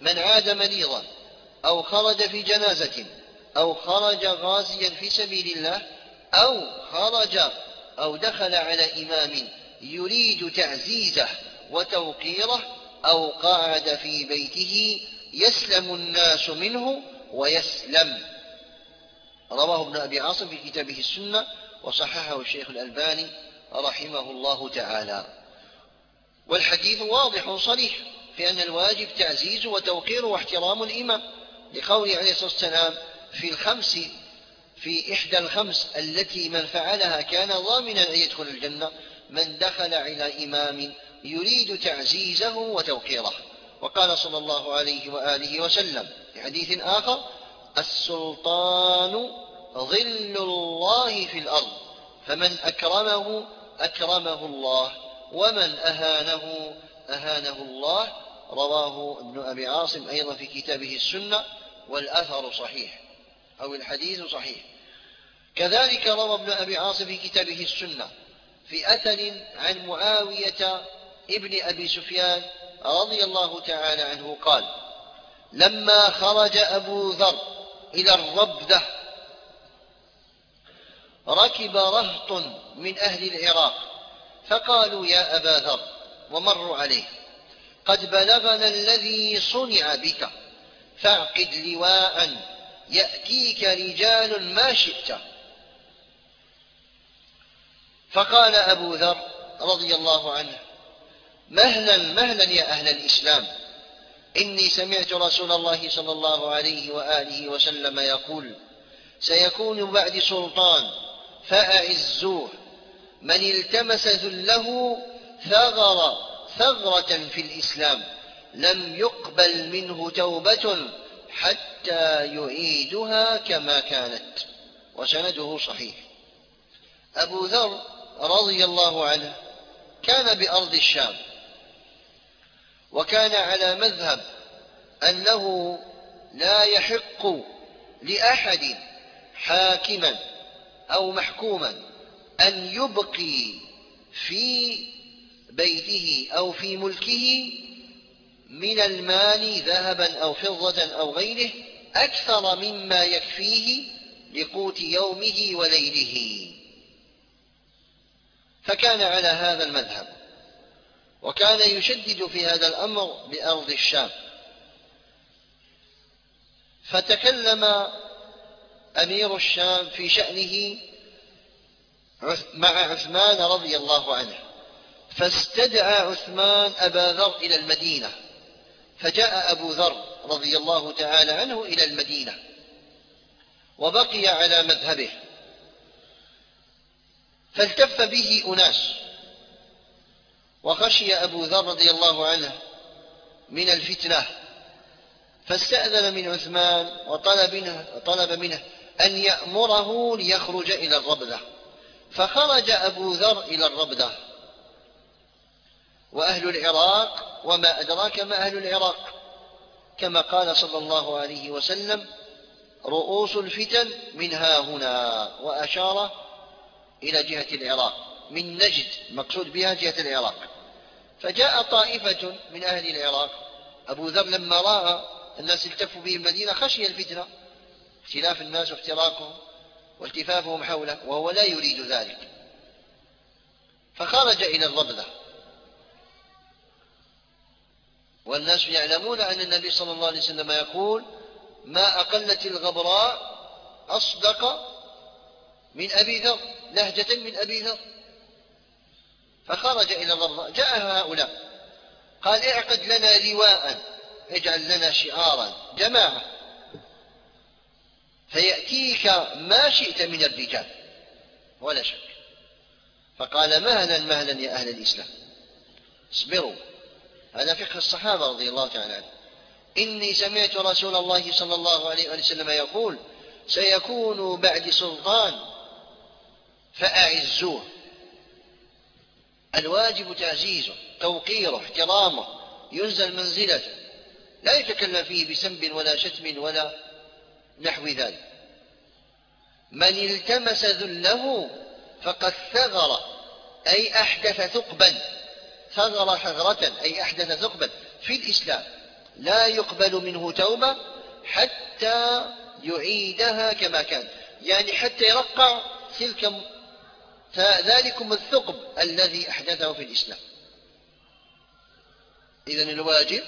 من عاد مريضا أو خرج في جنازة أو خرج غازيا في سبيل الله أو خرج أو دخل على إمام يريد تعزيزه وتوقيره أو قعد في بيته يسلم الناس منه ويسلم. رواه ابن أبي عاصم في كتابه السنة وصححه الشيخ الألباني رحمه الله تعالى. والحديث واضح صريح في أن الواجب تعزيز وتوقير واحترام الإمام، لقوله عليه الصلاة والسلام في الخمس في إحدى الخمس التي من فعلها كان ضامنا أن يدخل الجنة: من دخل على إمام يريد تعزيزه وتوقيره. وقال صلى الله عليه وآله وسلم في حديث آخر: السلطان ظل الله في الأرض، فمن أكرمه أكرمه الله، ومن أهانه أهانه الله. رواه ابن أبي عاصم أيضا في كتابه السنة، والأثر صحيح أو الحديث صحيح. كذلك روى ابن أبي عاصم في كتابه السنة في أثر عن معاوية ابن أبي سفيان رضي الله تعالى عنه قال: لما خرج أبو ذر إلى الربذة ركب رهط من أهل العراق فقالوا: يا أبا ذر، ومروا عليه: قد بلغنا الذي صنع بك، فاعقد لواء يأتيك رجال ما شئت. فقال أبو ذر رضي الله عنه: مهلا مهلا يا أهل الإسلام، إني سمعت رسول الله صلى الله عليه وآله وسلم يقول: سيكون بعد سلطان فأعزوه، من التمس ذله ثغر ثغرة في الإسلام لم يقبل منه توبة حتى يعيدها كما كانت. وسنده صحيح. أبو ذر رضي الله عنه كان بأرض الشام، وكان على مذهب أنه لا يحق لأحد حاكما أو محكوما أن يبقي في بيته أو في ملكه من المال ذهبا أو فضة أو غيره أكثر مما يكفيه لقوت يومه وليله، فكان على هذا المذهب، وكان يشدد في هذا الأمر بأرض الشام. فتكلم أمير الشام في شأنه مع عثمان رضي الله عنه، فاستدعى عثمان أبا ذر إلى المدينة، فجاء أبو ذر رضي الله تعالى عنه إلى المدينة وبقي على مذهبه، فالتف به أناس، وخشي أبو ذر رضي الله عنه من الفتنة، فاستأذن من عثمان وطلب منه, وطلب منه أن يأمره ليخرج إلى الربذة. فخرج أبو ذر إلى الربذة. وأهل العراق وما أدراك ما أهل العراق، كما قال صلى الله عليه وسلم: رؤوس الفتن من ها هنا، وأشار إلى جهة العراق، من نجد مقصود بها جهة العراق. فجاء طائفة من أهل العراق، أبو ذر لما رأى الناس التفوا به المدينة خشي الفتنة، اختلاف الناس وافتراقهم والتفافهم حوله، وهو لا يريد ذلك، فخرج إلى الربذة. والناس يعلمون أن النبي صلى الله عليه وسلم يقول: ما أقلت الغبراء أصدق من أبي ذر، لهجة من أبي ذر. فخرج إلى الربذة. جاء هؤلاء قال: اعقد لنا لواء، اجعل لنا شعارا، جماعة، فيأتيك ما شئت من الرجال ولا شك. فقال: مهلا مهلا يا أهل الإسلام، اصبروا. هذا فقه الصحابة رضي الله تعالى عنهم. إني سمعت رسول الله صلى الله عليه وسلم يقول: سيكون بعد سلطان فأعزوه. الواجب تعزيزه، توقيره، احترامه، ينزل منزلته، لا يتكلم فيه بسب ولا شتم ولا نحو ذلك. من التمس ذله فقد ثغر، أي أحدث ثقبا، ثغر ثغرة أي أحدث ثقبا في الإسلام لا يقبل منه توبة حتى يعيدها كما كان، يعني حتى يرقع تلك ذلكم الثقب الذي أحدثه في الإسلام. إذن الواجب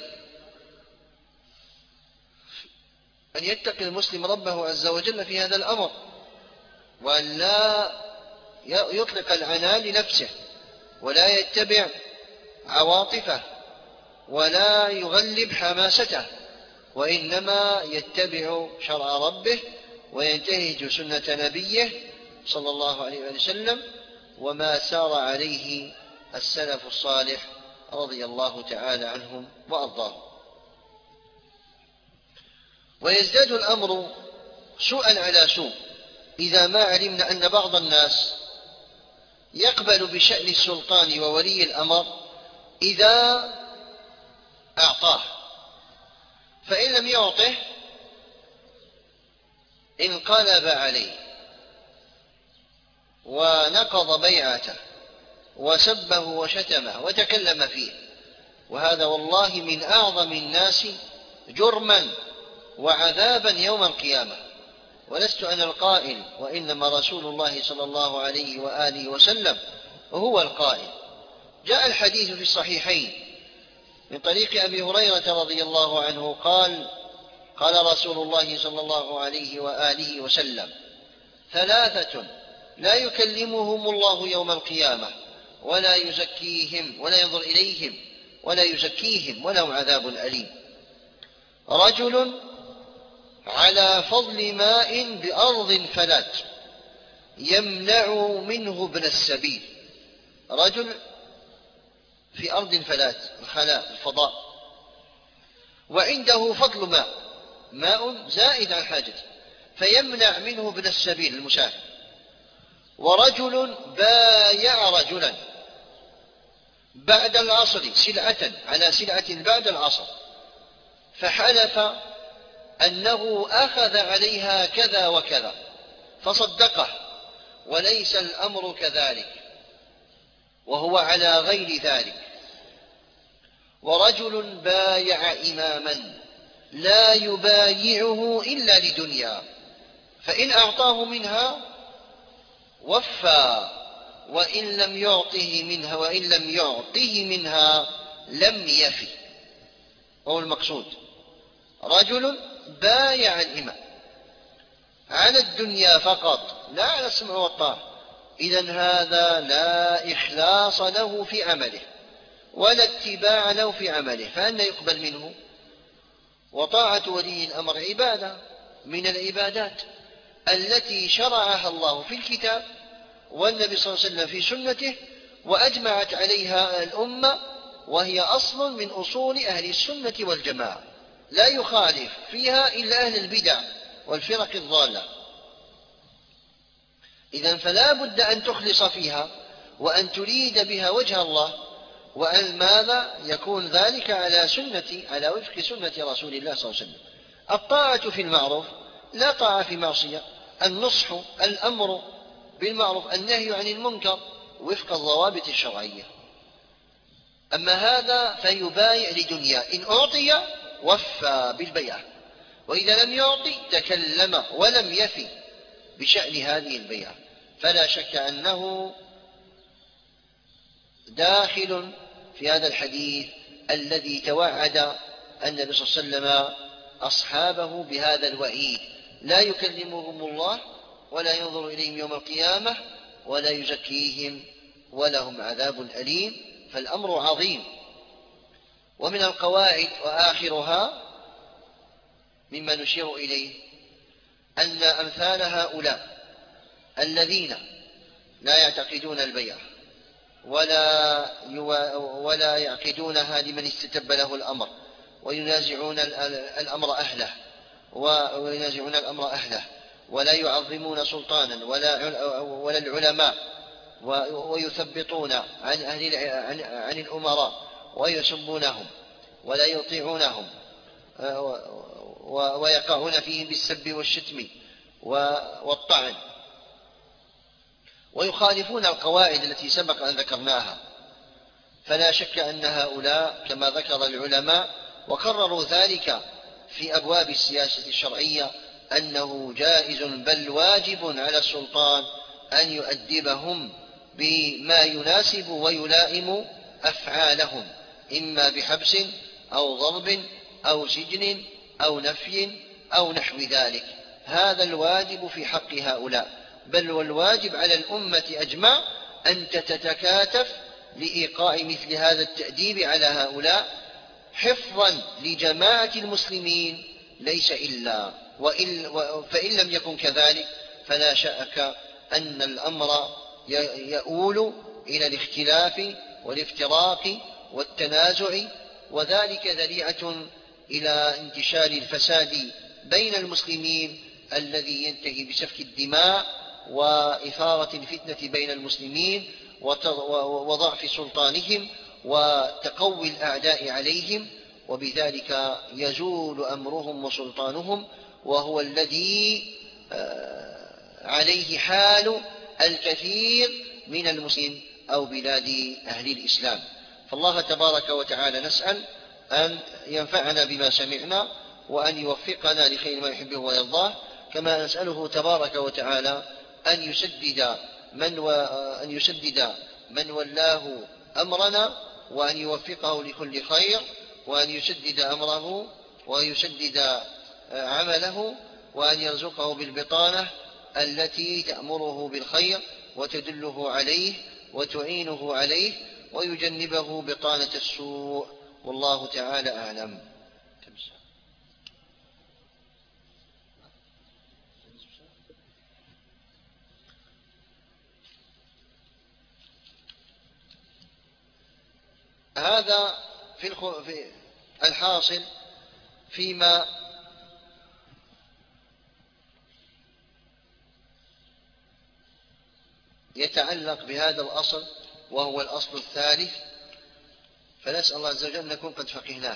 أن يتقي المسلم ربه عز وجل في هذا الأمر، وأن لا يطلق العنان لنفسه، ولا يتبع عواطفه، ولا يغلب حماسته، وإنما يتبع شرع ربه وينتهج سنة نبيه صلى الله عليه وسلم وما سار عليه السلف الصالح رضي الله تعالى عنهم وأرضاهم. ويزداد الأمر سوءا على سوء إذا ما علمنا أن بعض الناس يقبل بشأن السلطان وولي الأمر إذا أعطاه، فإن لم يعطه انقلب عليه ونقض بيعته وسبه وشتمه وتكلم فيه، وهذا والله من أعظم الناس جرما وعذابا يوم القيامة. ولست أنا القائل، وإنما رسول الله صلى الله عليه وآله وسلم هو القائل. جاء الحديث في الصحيحين من طريق أبي هريرة رضي الله عنه قال: قال رسول الله صلى الله عليه وآله وسلم: ثلاثة لا يكلمهم الله يوم القيامة ولا يزكيهم ولا ينظر إليهم ولا يزكيهم ولهم عذاب أليم: رجل على فضل ماء بأرض فلات يمنع منه ابن السبيل. رجل في أرض فلات، الخلاء، الفضاء، وعنده فضل ماء، ماء زائد عن حاجته، فيمنع منه ابن السبيل المسافر. ورجل بايع رجلا بعد العصر سلعة على سلعة بعد العصر، فحلف أنه أخذ عليها كذا وكذا فصدقه، وليس الأمر كذلك وهو على غير ذلك. ورجل بايع إماما لا يبايعه إلا لدنيا، فإن أعطاه منها وفى، وإن لم يعطه منها وإن لم يعطه منها لم يفي. وهو المقصود رجل بايع الإمام على الدنيا فقط، لا على السمع والطاعة، إذن هذا لا إخلاص له في عمله ولا اتباع له في عمله، فأن يقبل منه؟ وطاعة ولي الأمر عبادة من العبادات التي شرعها الله في الكتاب والنبي صلى الله عليه وسلم في سنته وأجمعت عليها الأمة، وهي أصل من أصول أهل السنة والجماعة، لا يخالف فيها إلا أهل البدع والفرق الضالة. إذن فلا بد أن تخلص فيها وأن تريد بها وجه الله، وأن ماذا يكون ذلك على سنة على وفق سنة رسول الله صلى الله عليه وسلم. الطاعة في المعروف لا طاعة في معصية، النصح، الأمر بالمعروف، النهي عن المنكر وفق الضوابط الشرعية. أما هذا فيبايع لدنيا، إن أعطي وفى بالبيعة، وإذا لم يعطي تكلم ولم يفي بشأن هذه البيعة، فلا شك أنه داخل في هذا الحديث الذي توعد النبي صلى الله عليه وسلم أصحابه بهذا الوعيد: لا يكلمهم الله ولا ينظر إليهم يوم القيامة ولا يزكيهم ولهم عذاب أليم. فالأمر عظيم. ومن القواعد وآخرها مما نشير إليه أن أمثال هؤلاء الذين لا يعتقدون البيع ولا ولا يعقدونها لمن استتب له الأمر، وينازعون الأمر أهله وينازعون الأمر أهله ولا يعظمون سلطانا ولا ولا العلماء، ويثبطون عن أهل عن, عن الأمراء ويسبونهم ولا يطيعونهم ويقعون فيهم بالسب والشتم والطعن، ويخالفون القواعد التي سبق أن ذكرناها. فلا شك أن هؤلاء كما ذكر العلماء وكرروا ذلك في أبواب السياسة الشرعية أنه جائز بل واجب على السلطان أن يؤدبهم بما يناسب ويلائم أفعالهم، إما بحبس أو ضرب أو سجن أو نفي أو نحو ذلك. هذا الواجب في حق هؤلاء، بل والواجب على الأمة أجمع أن تتكاتف لإيقاع مثل هذا التأديب على هؤلاء حفظا لجماعة المسلمين ليس إلا، فإن لم يكن كذلك فلا شك أن الأمر يؤول إلى الاختلاف والافتراق والتنازع، وذلك ذريعة إلى انتشار الفساد بين المسلمين الذي ينتهي بسفك الدماء وإثارة الفتنة بين المسلمين وضعف سلطانهم وتقوي الأعداء عليهم، وبذلك يزول أمرهم وسلطانهم، وهو الذي عليه حال الكثير من المسلمين أو بلاد أهل الإسلام. فالله تبارك وتعالى نسأل أن ينفعنا بما سمعنا وأن يوفقنا لخير ما يحبه ويرضاه، كما نسأله تبارك وتعالى أن يسدد من, وأن يسدد من ولاه أمرنا، وأن يوفقه لكل خير، وأن يسدد أمره ويسدد عمله، وأن يرزقه بالبطانة التي تأمره بالخير وتدله عليه وتعينه عليه، ويجنبه بطانة السوء، والله تعالى أعلم. هذا في الحاصل فيما يتعلق بهذا الأصل، وهو الأصل الثالث، فنسأل الله عز وجل أن نكون قد فقهناه.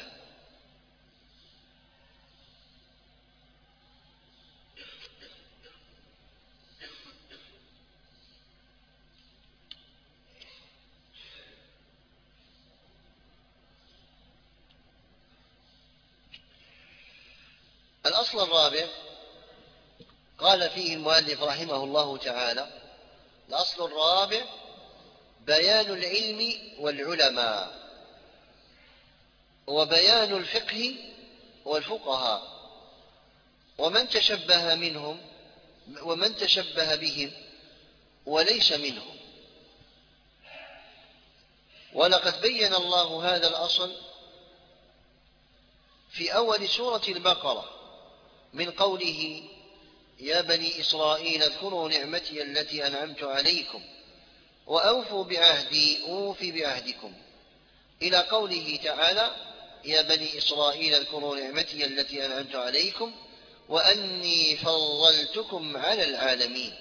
الأصل الرابع قال فيه المؤلف رحمه الله تعالى: الأصل الرابع بيان العلم والعلماء، وبيان الفقه والفقهاء، ومن تشبه منهم ومن تشبه بهم وليس منهم. ولقد بين الله هذا الأصل في أول سورة البقرة من قوله: يا بني إسرائيل اذكروا نعمتي التي أنعمت عليكم وأوفوا بعهدي أوف بعهدكم، إلى قوله تعالى: يا بني إسرائيل اذكروا نعمتي التي أنعمت عليكم وأني فضلتكم على العالمين.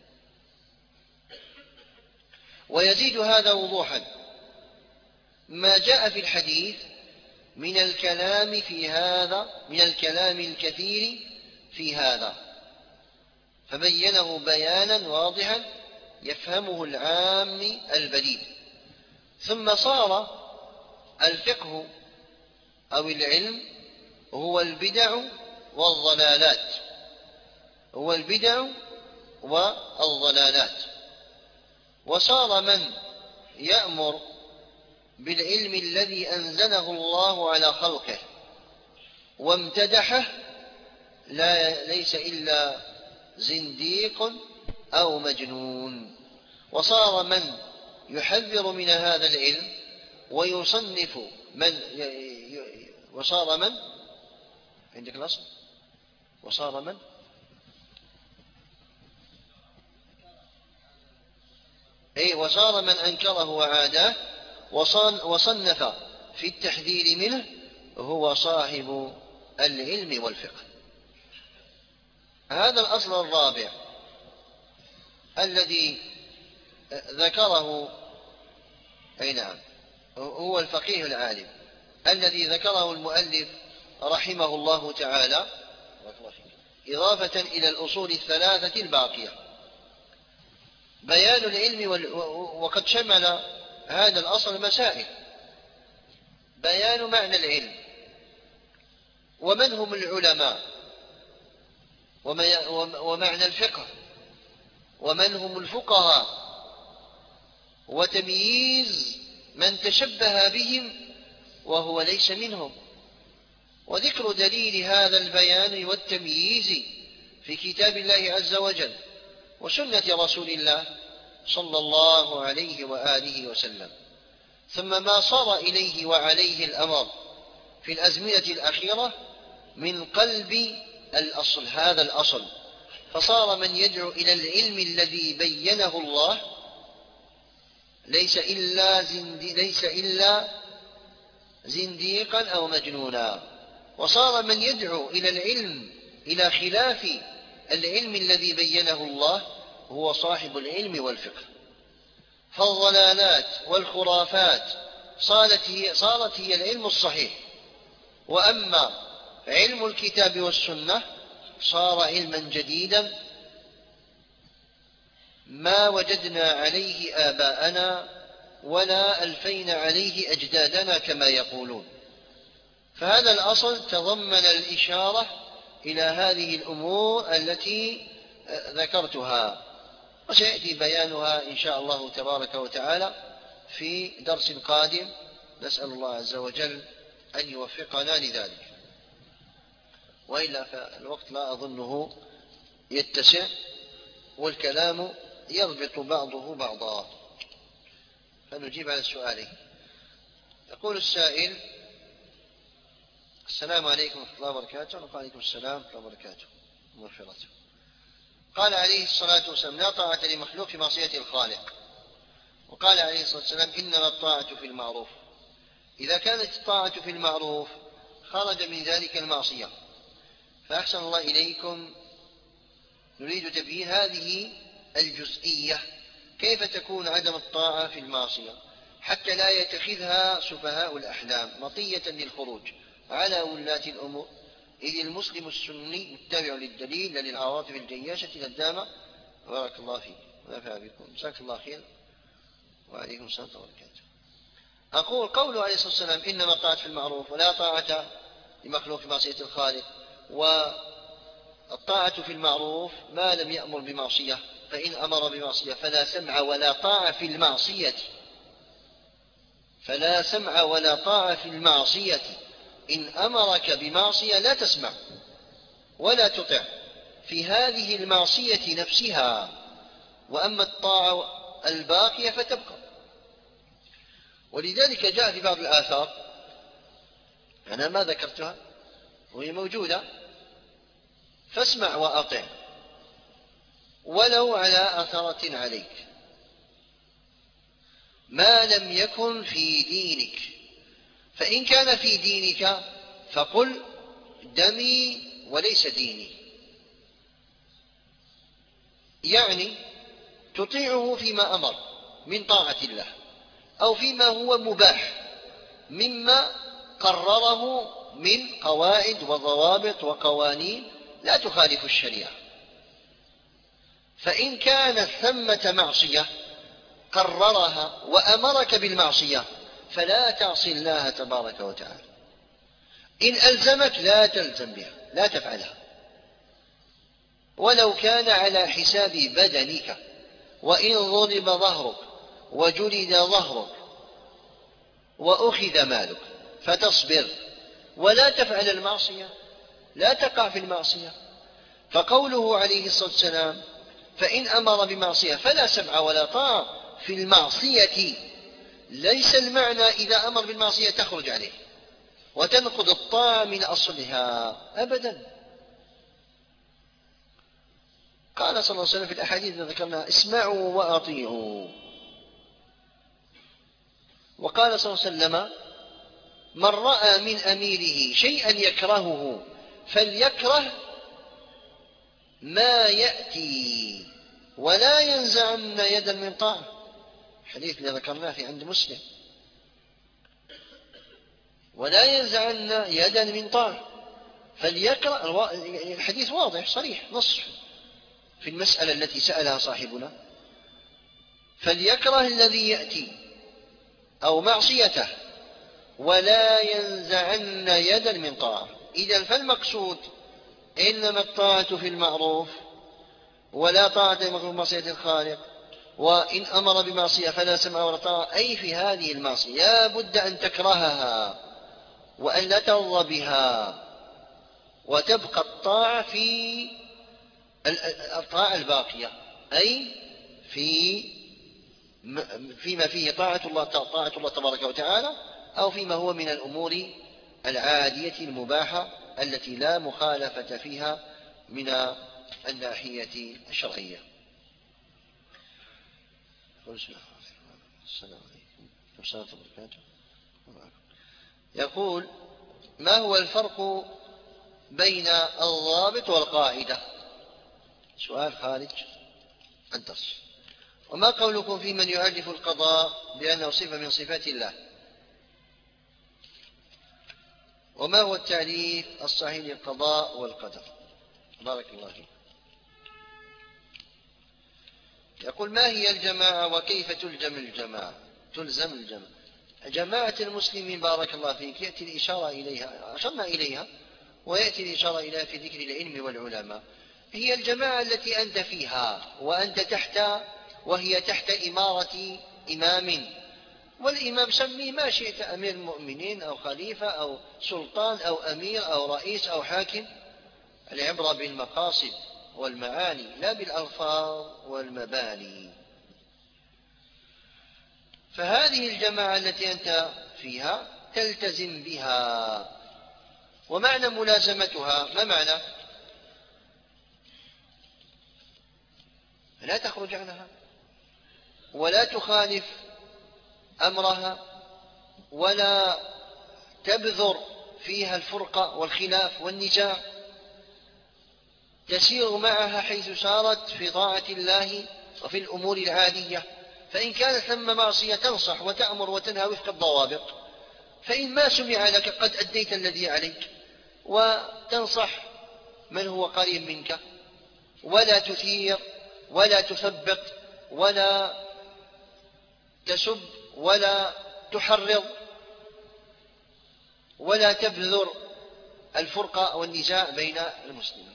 ويزيد هذا وضوحا ما جاء في الحديث من الكلام في هذا من الكلام الكثير في هذا، فبينه بيانا واضحا يفهمه العام البليد. ثم صار الفقه أو العلم هو البدع والضلالات هو البدع والضلالات وصار من يأمر بالعلم الذي أنزله الله على خلقه وامتدحه لا ليس إلا زنديق أو مجنون، وصار من يحذر من هذا العلم ويصنف من وصار من عندك الأصل وصار من أي وصار من أنكره وعاداه وصنف في التحذير منه هو صاحب العلم والفقه. هذا الأصل الرابع الذي ذكره أي نعم هو الفقيه العالم الذي ذكره المؤلف رحمه الله تعالى إضافة إلى الأصول الثلاثة الباقية. بيان العلم وال... وقد شمل هذا الأصل مسائل: بيان معنى العلم، ومن هم العلماء ومعنى الفقه ومن هم الفقهاء وتمييز من تشبه بهم وهو ليس منهم، وذكر دليل هذا البيان والتمييز في كتاب الله عز وجل وسنة رسول الله صلى الله عليه وآله وسلم. ثم ما صار إليه وعليه الأمر في الأزمنة الأخيرة من قلب الأصل، هذا الأصل، فصار من يدعو إلى العلم الذي بينه الله ليس إلا, زندي ليس إلا زنديقا أو مجنونا، وصار من يدعو إلى العلم إلى خلاف العلم الذي بينه الله هو صاحب العلم والفقه. فالضلالات والخرافات صارت هي, صارت هي العلم الصحيح، وأما علم الكتاب والسنة صار علما جديدا ما وجدنا عليه آباءنا ولا ألفين عليه أجدادنا كما يقولون. فهذا الأصل تضمن الإشارة إلى هذه الأمور التي ذكرتها، وسيأتي بيانها إن شاء الله تبارك وتعالى في درس قادم، نسأل الله عز وجل أن يوفقنا لذلك، وإلا فالوقت لا أظنه يتسع والكلام يربط بعضه بعضا، فنجيب على السؤال. يقول السائل: السلام عليكم ورحمة الله وبركاته. وعليكم السلام ورحمة الله وبركاته ومغفرته. قال عليه الصلاة والسلام: لا طاعة لمخلوق في معصية الخالق. وقال عليه الصلاة والسلام: إنما الطاعة في المعروف. إذا كانت الطاعة في المعروف خرج من ذلك المعصية، فأحسن الله إليكم نريد تبيين هذه الجزئية، كيف تكون عدم الطاعة في المعصية حتى لا يتخذها سفهاء الأحلام مطية للخروج على ولاة الأمور، إذ المسلم السني متبع للدليل لا للعواطف الجياشة الهدامة. بارك الله فيك ونفع بكم، جزاك الله خير. وعليكم السلام وبركاته. أقول: قوله عليه الصلاة والسلام: إنما الطاعة في المعروف ولا طاعة لمخلوق في معصية الخالق، والطاعة في المعروف ما لم يأمر بمعصية، فإن أمر بمعصية فلا سمع ولا طاعة في المعصية، فلا سمع ولا طاعة في المعصية. إن أمرك بمعصية لا تسمع ولا تطع في هذه المعصية نفسها، وأما الطاعة الباقية فتبقى. ولذلك جاء في بعض الآثار، أنا ما ذكرتها وهي موجودة: فاسمع وأطع ولو على أثرة عليك ما لم يكن في دينك، فإن كان في دينك فقل دمي وليس ديني، يعني تطيعه فيما أمر من طاعة الله أو فيما هو مباح مما قرره من قواعد وضوابط وقوانين لا تخالف الشريعة. فإن كانت ثمة معصية قررها وأمرك بالمعصية فلا تعصي الله تبارك وتعالى. إن ألزمك لا تلزم بها، لا تفعلها ولو كان على حساب بدنك، وإن ضرب ظهرك وجلد ظهرك وأخذ مالك فتصبر ولا تفعل المعصية، لا تقع في المعصية. فقوله عليه الصلاة والسلام: فإن أمر بمعصية فلا سمع ولا طاعة في المعصية، ليس المعنى إذا أمر بالمعصية تخرج عليه وتنقض الطاعة من أصلها أبدا. قال صلى الله عليه وسلم في الأحاديث التي ذكرنا: اسمعوا وأطيعوا. وقال صلى الله عليه وسلم: من رأى من أميره شيئا يكرهه فليكره ما يأتي ولا ينزعن يدا من طاعة. الحديث اللي ذكرناه في عند مسلم: ولا ينزعن يدا من طاعة. فليكره، الحديث واضح صريح نص في المسألة التي سألها صاحبنا: فليكره الذي يأتي أو معصيته ولا ينزعن يدا من طاعة. إذا فالمقصود إنما الطاعة في المعروف ولا طاعة في معصية الخالق، وإن أمر بمعصية فلا سمع ولا طاعة، أي في هذه المعصية لا بد أن تكرهها وأن لا ترضى بها، وتبقى الطاعة في الطاعة الباقية، أي في فيما فيه طاعة الله طاعة الله تبارك وتعالى، أو فيما هو من الأمور العادية المباحة التي لا مخالفة فيها من الناحية الشرعية. السلام عليكم. يقول: ما هو الفرق بين الضابط والقاعدة؟ سؤال خارج الدرس. وما قولكم في من يعرف القضاء بأنه صفة من صفات الله؟ وما هو التعريف الصحيح للقضاء والقدر؟ بارك الله فيك. يقول: ما هي الجماعة وكيف تلزم الجماعة؟ تلزم الجماعة جماعة المسلمين بارك الله فيك يأتي الإشارة إليها، أشرنا إليها، ويأتي الإشارة إليها في ذكر العلم والعلماء. هي الجماعة التي أنت فيها وأنت تحت، وهي تحت إمارة إمام، والإمام سميه ما شئت، أمير المؤمنين أو خليفة أو سلطان أو أمير أو رئيس أو حاكم. العبرة بالمقاصد والمعاني لا بالألفاظ والمباني. فهذه الجماعة التي أنت فيها تلتزم بها. ومعنى ملازمتها ما معنى؟ لا تخرج عنها ولا تخالف أمرها ولا تبذر فيها الفرقة والخلاف والنزاع، تسير معها حيث سارت في طاعة الله وفي الأمور العادية. فإن كانت ثم معصية تنصح وتأمر وتنهى وفق الضوابط، فإن ما سمع لك قد أديت الذي عليك، وتنصح من هو قريب منك، ولا تثير ولا تثبط ولا تسب ولا تحرض ولا تبذر الفرقة والنزاع بين المسلمين.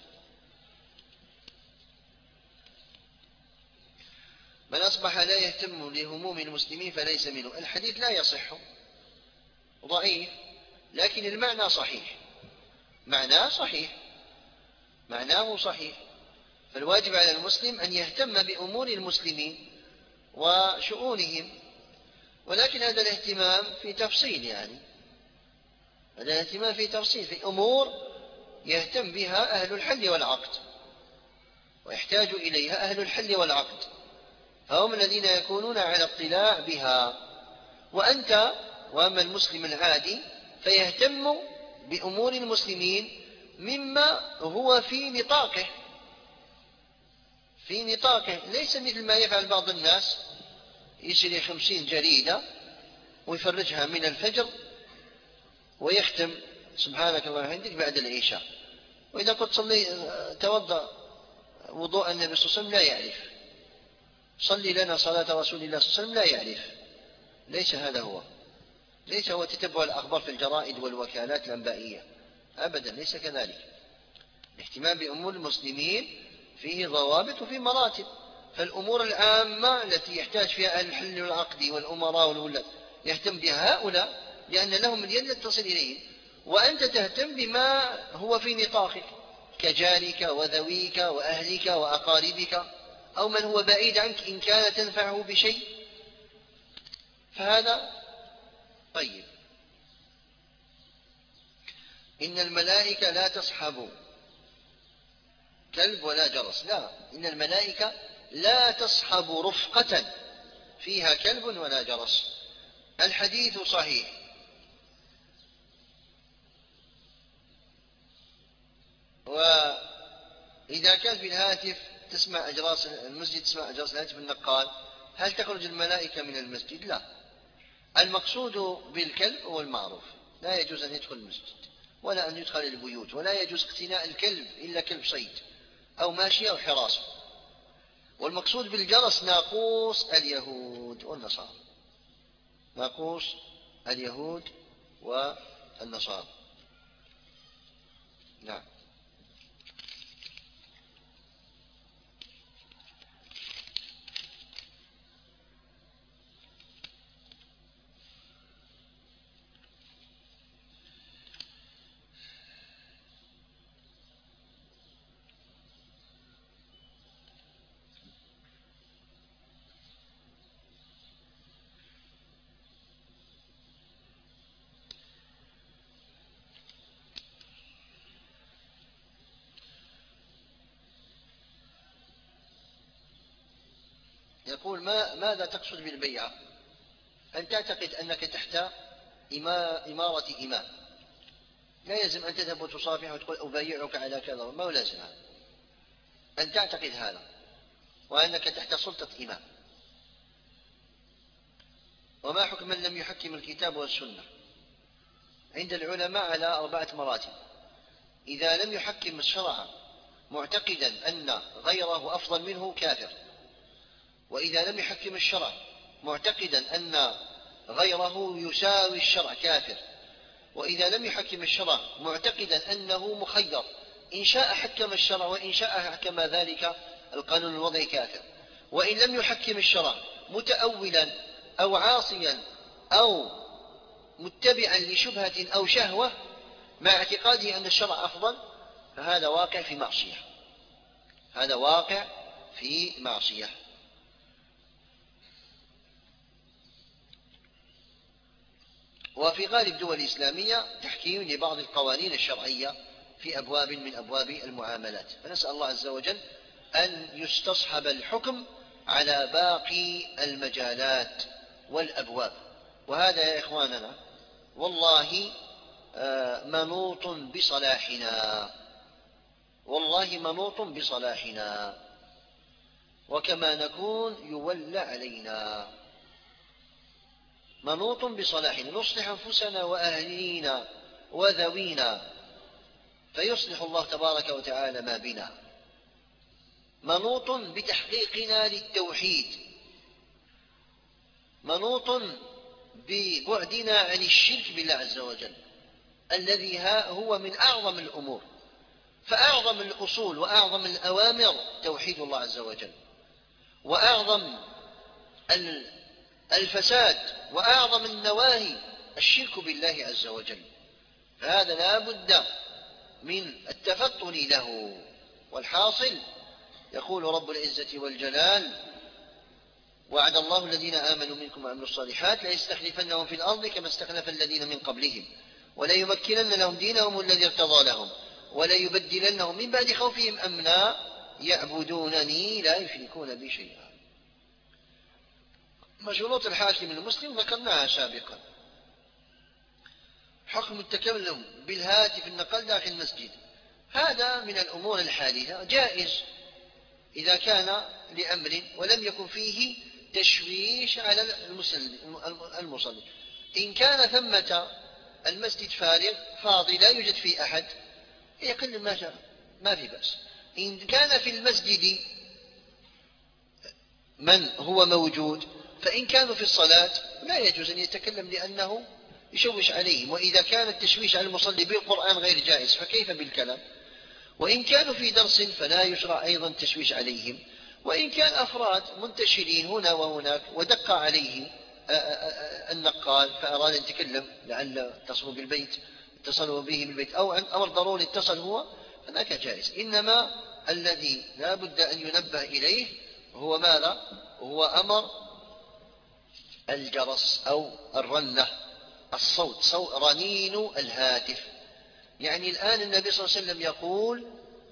من أصبح لا يهتم لهموم المسلمين فليس منه. الحديث لا يصح، ضعيف، لكن المعنى صحيح، معناه صحيح، معناه صحيح. فالواجب على المسلم أن يهتم بأمور المسلمين وشؤونهم، ولكن هذا الاهتمام في تفصيل، يعني هذا الاهتمام في تفصيل، في أمور يهتم بها أهل الحل والعقد ويحتاج إليها أهل الحل والعقد، فهم الذين يكونون على اطلاع بها. وأنت وأما المسلم العادي فيهتم بأمور المسلمين مما هو في نطاقه في نطاقه ليس مثل ما يفعل بعض الناس، يشري خمسين جريدة ويفرجها من الفجر ويختم سبحانك اللهم وبحمدك بعد العشاء، وإذا قلت صلي توضأ وضوء النبي صلى الله عليه وسلم لا يعرف، صلي لنا صلاة رسول الله صلى الله عليه وسلم لا يعرف. ليس هذا هو، ليس هو تتبع الأخبار في الجرائد والوكالات الأنبائية، أبدا ليس كذلك. الاهتمام بأمور المسلمين فيه ضوابط وفيه مراتب. فالأمور العامة التي يحتاج فيها أهل الحل والعقد والأمراء والولاة يهتم بها هؤلاء، لأن لهم اليد تصل إليه، وأنت تهتم بما هو في نطاقك كجارك وذويك وأهلك وأقاربك، أو من هو بعيد عنك إن كان تنفعه بشيء، فهذا طيب. إن الملائكة لا تصحب كلب ولا جرس، لا، إن الملائكة لا تصحب رفقة فيها كلب ولا جرس. الحديث صحيح. وإذا كان في الهاتف تسمع أجراس المسجد، تسمع أجراس الهاتف النقال، هل تخرج الملائكة من المسجد؟ لا. المقصود بالكلب هو المعروف، لا يجوز أن يدخل المسجد ولا أن يدخل البيوت، ولا يجوز اقتناء الكلب إلا كلب صيد أو ماشية أو حراسة. والمقصود بالجرس ناقوس اليهود والنصارى، ناقوس اليهود والنصارى. نعم. يقول ما ماذا تقصد بالبيعة؟ أن تعتقد أنك تحت إمارة إمام، لا يلزم أن تذهب وتصافح وتقول أبايعك على كذا، ما هو لازم هذا. أن تعتقد هذا وأنك تحت سلطة إمام. وما حكم من لم يحكم الكتاب والسنة؟ عند العلماء على أربعة مراتب. إذا لم يحكم الشرع معتقدا أن غيره أفضل منه كافر، وإذا لم يحكم الشرع معتقدا أن غيره يساوي الشرع كافر، وإذا لم يحكم الشرع معتقدا أنه مخير، إن شاء حكم الشرع وإن شاء حكم ذلك القانون الوضعي كافر. وإن لم يحكم الشرع متأولا أو عاصيا أو متبعا لشبهة أو شهوة مع اعتقاده أن الشرع أفضل، فهذا واقع في معصية، هذا واقع في معصية. وفي غالب الدول الإسلامية تحكيم لبعض القوانين الشرعية في أبواب من أبواب المعاملات، فنسأل الله عز وجل أن يستصحب الحكم على باقي المجالات والأبواب. وهذا يا إخواننا والله منوط بصلاحنا، والله منوط بصلاحنا، وكما نكون يولى علينا، منوط بصلاحنا، نصلح أنفسنا وأهلينا وذوينا فيصلح الله تبارك وتعالى ما بنا، منوط بتحقيقنا للتوحيد، منوط ببعدنا عن الشرك بالله عز وجل الذي هو من أعظم الأمور. فأعظم الأصول وأعظم الأوامر توحيد الله عز وجل، وأعظم الفساد وأعظم النواهي الشرك بالله عز وجل، فهذا لا بد من التفطن له. والحاصل يقول رب العزة والجلال: وعد الله الذين آمنوا منكم وعملوا الصالحات ليستخلفنهم في الأرض كما استخلف الذين من قبلهم وليمكنن لهم دينهم الذي ارتضى لهم وليبدلنهم من بعد خوفهم أمنا يعبدونني لا يشركون بي شيئا. شروط الحاكم المسلم ذكرناها سابقا. حكم التكلم بالهاتف النقل داخل المسجد هذا من الأمور الحادثة، جائز إذا كان لأمر ولم يكن فيه تشويش على المصلي. إن كان ثمة المسجد فارغ فاضي لا يوجد فيه أحد يقل ما شاء ما في بأس. إن كان في المسجد من هو موجود فإن كانوا في الصلاة لا يجوز أن يتكلم لأنه يشوش عليهم، وإذا كان التشويش على المصلي بالقرآن غير جائز فكيف بالكلام. وإن كانوا في درس فلا يشرع أيضا التشويش عليهم. وإن كان أفراد منتشرين هنا وهناك ودق عليه النقال فأراد أن يتكلم لعل اتصلوا بالبيت اتصلوا به بالبيت أو أمر ضروري اتصل هو فذاك جائز. إنما الذي لا بد أن ينبه إليه هو ماذا؟ هو أمر الجرس أو الرنة، الصوت، صوت رنين الهاتف. يعني الآن النبي صلى الله عليه وسلم يقول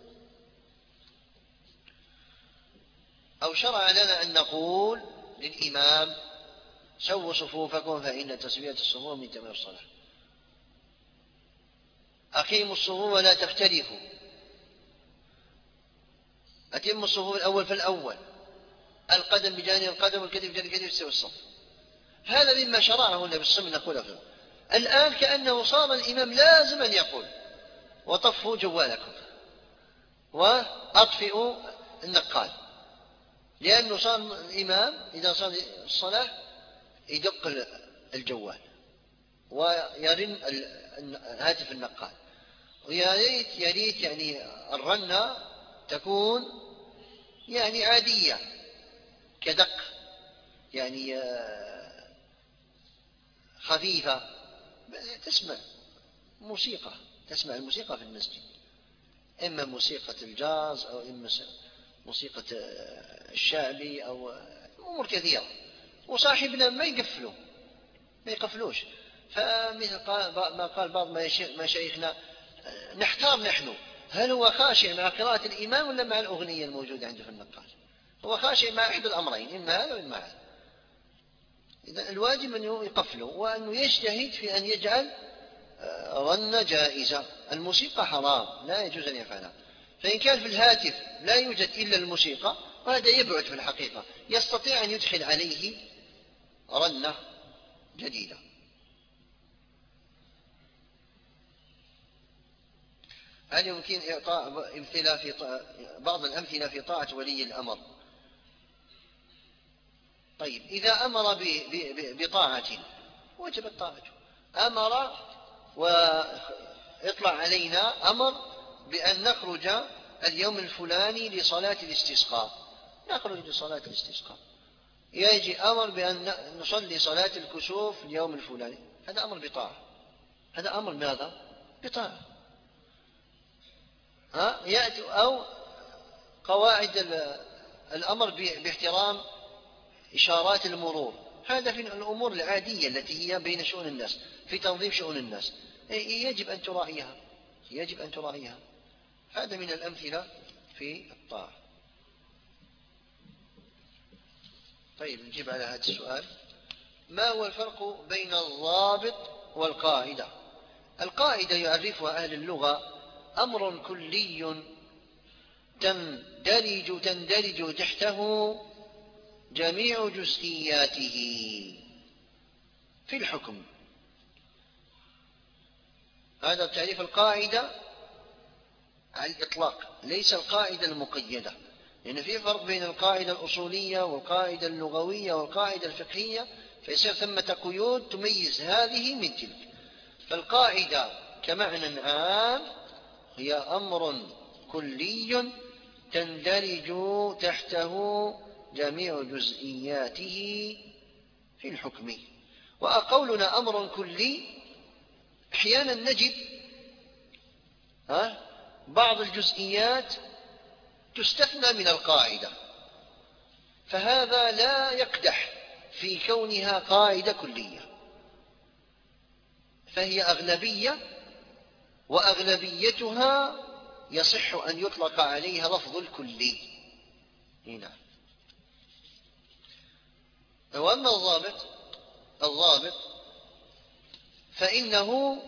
أو شرع لنا أن نقول للإمام: سووا صفوفكم فإن تسوية الصفوف من تمام الصلاة، أقيموا الصفوف ولا تختلفوا، أتموا الصفوف الأول فالأول، القدم بجانب القدم والكتف بجانب الكتف يستوي الصف. هذا مما شرعه النبي صلى الله عليه وسلم نقول. الآن كأنه صار الإمام لازم أن يقول: وطفوا جوالكم وأطفئوا النقال، لأنه صار الإمام إذا صار الصلاة يدق الجوال ويرن هاتف النقال ويا ريت يا ريت يعني الرنة تكون يعني عادية كدق، يعني خفيفة، تسمع موسيقى، تسمع الموسيقى في المسجد، إما موسيقى الجاز أو إما موسيقى الشعبي أو أمور كثيرة، وصاحبنا ما يقفلوا ما يقفلوش. فمثل ما قال بعض مشايخنا نحتار نحن، هل هو خاشع مع قراءة الإمام ولا مع الأغنية الموجودة عنده في النقال؟ هو خاشع مع أحد الأمرين، إما هذا وإما هذا. إذن الواجب أنه يقفله وأنه يجتهد في أن يجعل رنة جائزة. الموسيقى حرام لا يجوز أن يفعلها، فإن كان في الهاتف لا يوجد إلا الموسيقى وهذا يبعد في الحقيقة، يستطيع أن يدخل عليه رنة جديدة. هل يمكن إعطاء أمثلة في بعض الأمثلة في طاعة ولي الأمر؟ طيب، إذا أمر بطاعة وجبت طاعته، أمر وإطلع علينا أمر بأن نخرج اليوم الفلاني لصلاة الاستسقاء، نخرج لصلاة الاستسقاء. يجي أمر بأن نصلي صلاة الكسوف اليوم الفلاني، هذا أمر بطاعة، هذا أمر ماذا؟ بطاعة. ها يأتي أو قواعد الأمر باحترام إشارات المرور، هذا في الأمور العادية التي هي بين شؤون الناس، في تنظيم شؤون الناس، يجب أن تراعيها، يجب أن تراعيها. هذا من الأمثلة في الطاعة. طيب، نجيب على هذا السؤال. ما هو الفرق بين الضابط والقاعدة؟ القاعدة يعرفها أهل اللغة أمر كلي تندرج تندرج تحته جميع جزئياته في الحكم. هذا تعريف القاعدة على الإطلاق، ليس القاعدة المقيدة، لأن في فرق بين القاعدة الأصولية والقاعدة اللغوية والقاعدة الفقهية، فيصير ثمة قيود تميز هذه من تلك. فالقاعدة كمعنى عام هي أمر كلي تندرج تحته جميع جزئياته في الحكم. وقولنا أمر كلي أحيانا نجد بعض الجزئيات تستثنى من القاعدة، فهذا لا يقدح في كونها قاعدة كلية، فهي أغلبية، وأغلبيتها يصح أن يطلق عليها لفظ الكلي. هنا. وأما الضابط الضابط فإنه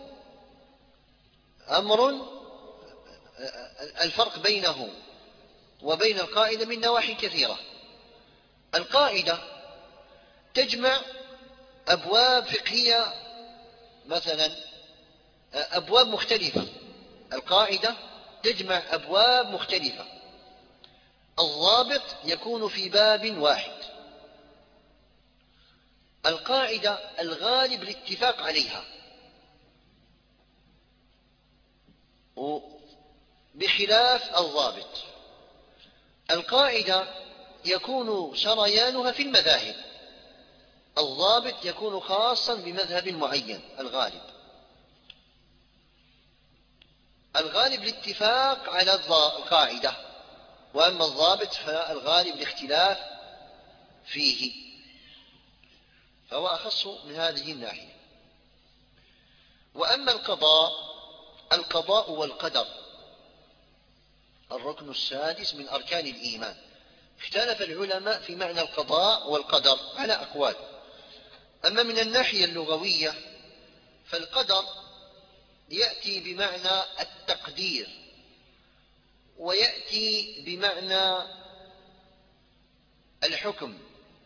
أمر الفرق بينه وبين القاعدة من نواحي كثيرة. القاعدة تجمع أبواب فقهية، مثلا أبواب مختلفة، القاعدة تجمع أبواب مختلفة. الضابط يكون في باب واحد. القاعدة الغالب الاتفاق عليها، بخلاف الضابط. القاعدة يكون سريانها في المذاهب، الضابط يكون خاصا بمذهب معين. الغالب الغالب الاتفاق على القاعدة، وأما الضابط فالغالب الاختلاف فيه، فهو أخص من هذه الناحية. وأما القضاء القضاء والقدر الركن السادس من أركان الإيمان. اختلف العلماء في معنى القضاء والقدر على أقوال. أما من الناحية اللغوية فالقدر يأتي بمعنى التقدير، ويأتي بمعنى الحكم،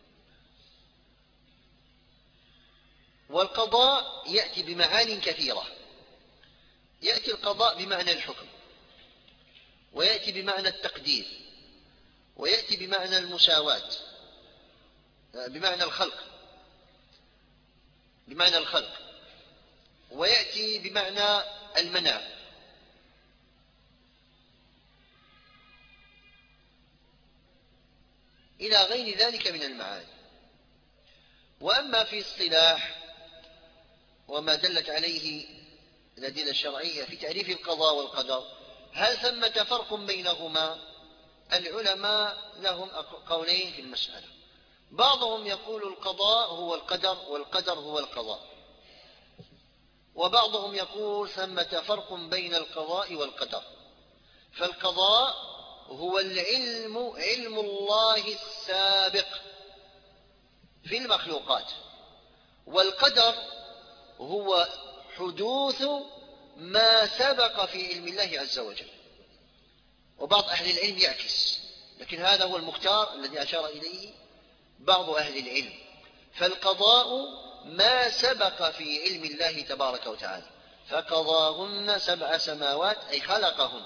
والقضاء يأتي بمعاني كثيرة. يأتي القضاء بمعنى الحكم، ويأتي بمعنى التقدير، ويأتي بمعنى المساواة، بمعنى الخلق بمعنى الخلق ويأتي بمعنى المنع، إلى غير ذلك من المعاني. وأما في اصطلاح وما دلت عليه الأدلة الشرعية في تعريف القضاء والقدر، هل ثمة فرق بينهما؟ العلماء لهم قولين في المسألة. بعضهم يقول القضاء هو القدر والقدر هو القضاء، وبعضهم يقول ثمة فرق بين القضاء والقدر. فالقضاء هو العلم، علم الله السابق في المخلوقات، والقدر هو حدوث ما سبق في علم الله عز وجل. وبعض أهل العلم يعكس، لكن هذا هو المختار الذي أشار إليه بعض أهل العلم. فالقضاء ما سبق في علم الله تبارك وتعالى، فقضاهن سبع سماوات أي خلقهن.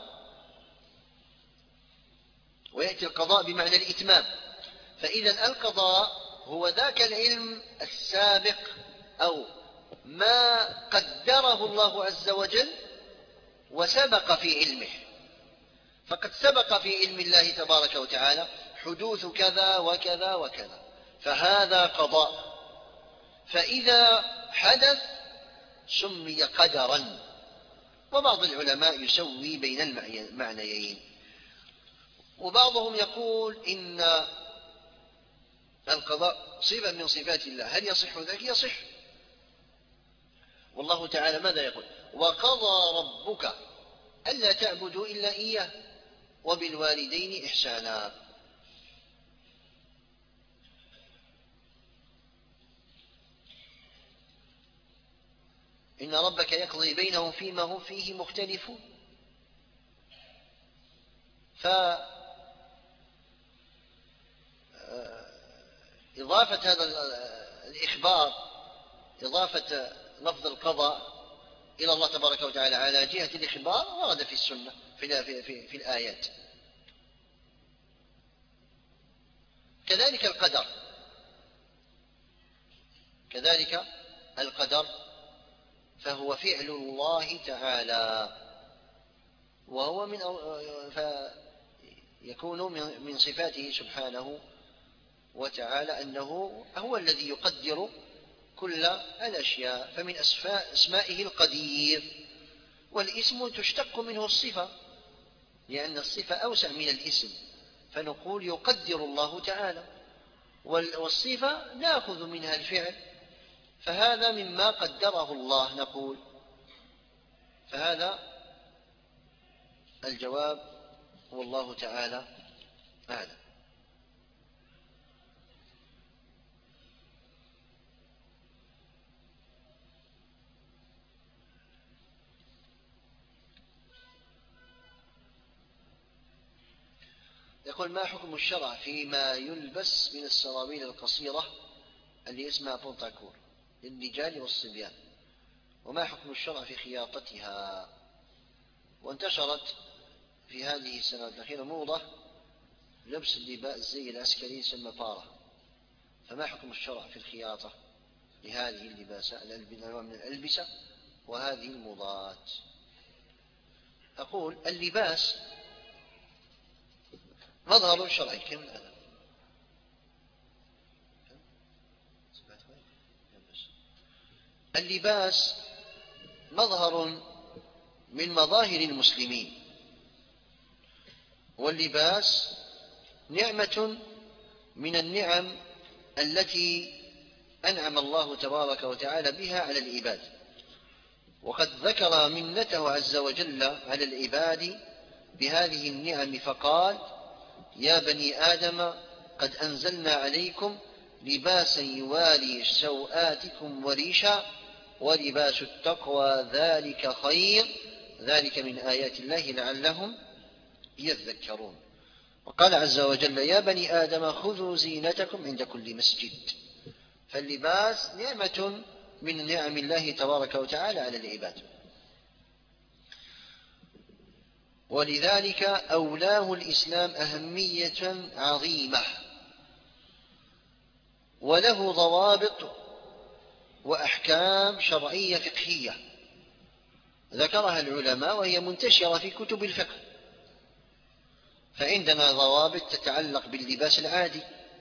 ويأتي القضاء بمعنى الإتمام. فإذا القضاء هو ذاك العلم السابق أو ما قدره الله عز وجل وسبق في علمه. فقد سبق في علم الله تبارك وتعالى حدوث كذا وكذا وكذا، فهذا قضاء. فإذا حدث سمي قدرا. وبعض العلماء يسوي بين المعنيين. وبعضهم يقول إن القضاء صفة من صفات الله. هل يصح ذلك؟ يصح. والله تعالى ماذا يقول؟ وقضى ربك ألا تعبدوا إلا إياه وبالوالدين إحسانا. إن ربك يقضي بينهم فيما هم فيه مختلفون. فإضافة هذا الإخبار، إضافة لفظ القضاء إلى الله تبارك وتعالى على جهة الإخبار ورد في السنة في, في, في, في الآيات. كذلك القدر، كذلك القدر فهو فعل الله تعالى، وهو من فيكون من صفاته سبحانه وتعالى أنه هو الذي يقدر كل الأشياء. فمن أسمائه القدير، والاسم تشتق منه الصفة لأن الصفة أوسع من الاسم، فنقول يقدر الله تعالى، والصفة نأخذ منها الفعل، فهذا مما قدره الله نقول. فهذا الجواب والله تعالى أعلم. يقول ما حكم الشرع فيما يلبس من السراويل القصيرة اللي اسمها بونتاكور للرجال والصبيان، وما حكم الشرع في خياطتها؟ وانتشرت في هذه السنوات الأخيرة موضة لبس اللباس الزي العسكري يسمى بارة، فما حكم الشرع في الخياطة لهذه اللباسات من الألبسة وهذه الموضات؟ أقول اللباس مظهر شرعي كم الآن. اللباس مظهر من مظاهر المسلمين، واللباس نعمة من النعم التي أنعم الله تبارك وتعالى بها على العباد. وقد ذكر منته عز وجل على العباد بهذه النعم فقال يا بني آدم قد أنزلنا عليكم لباسا يواري سوآتكم وريشا ولباس التقوى ذلك خير ذلك من آيات الله لعلهم يذكرون. وقال عز وجل يا بني آدم خذوا زينتكم عند كل مسجد. فاللباس نعمة من نعم الله تبارك وتعالى على العباد، ولذلك أولاه الإسلام أهمية عظيمة، وله ضوابط وأحكام شرعية فقهية ذكرها العلماء وهي منتشرة في كتب الفقه. فعندنا ضوابط تتعلق باللباس العادي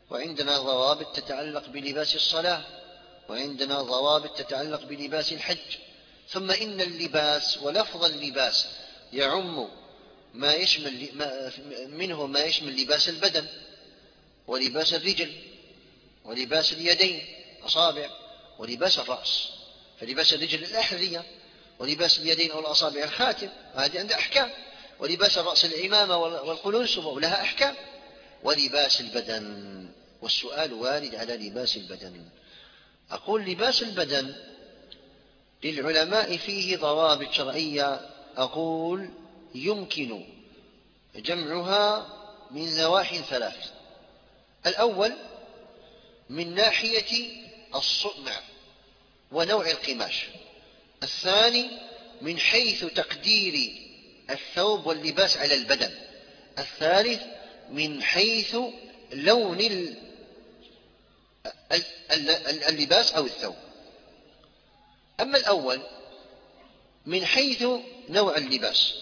وعندنا ضوابط تتعلق بلباس الصلاة، وعندنا ضوابط تتعلق بلباس الحج. ثم إن اللباس ولفظ اللباس يعم ما يشمل منه ما يشمل لباس البدن ولباس الرجل ولباس اليدين أصابع ولباس الرأس. فلباس الرجل الأحذية، ولباس اليدين أو الأصابع الخاتم، هذه عندها أحكام. ولباس الرأس العمامة والقلنسب ولها أحكام. ولباس البدن، والسؤال وارد على لباس البدن. أقول لباس البدن للعلماء فيه ضوابط شرعية، أقول يمكن جمعها من نواحي ثلاث. الأول من ناحية الصنع ونوع القماش. الثاني من حيث تقدير الثوب واللباس على البدن. الثالث من حيث لون اللباس أو الثوب. أما الأول من حيث نوع اللباس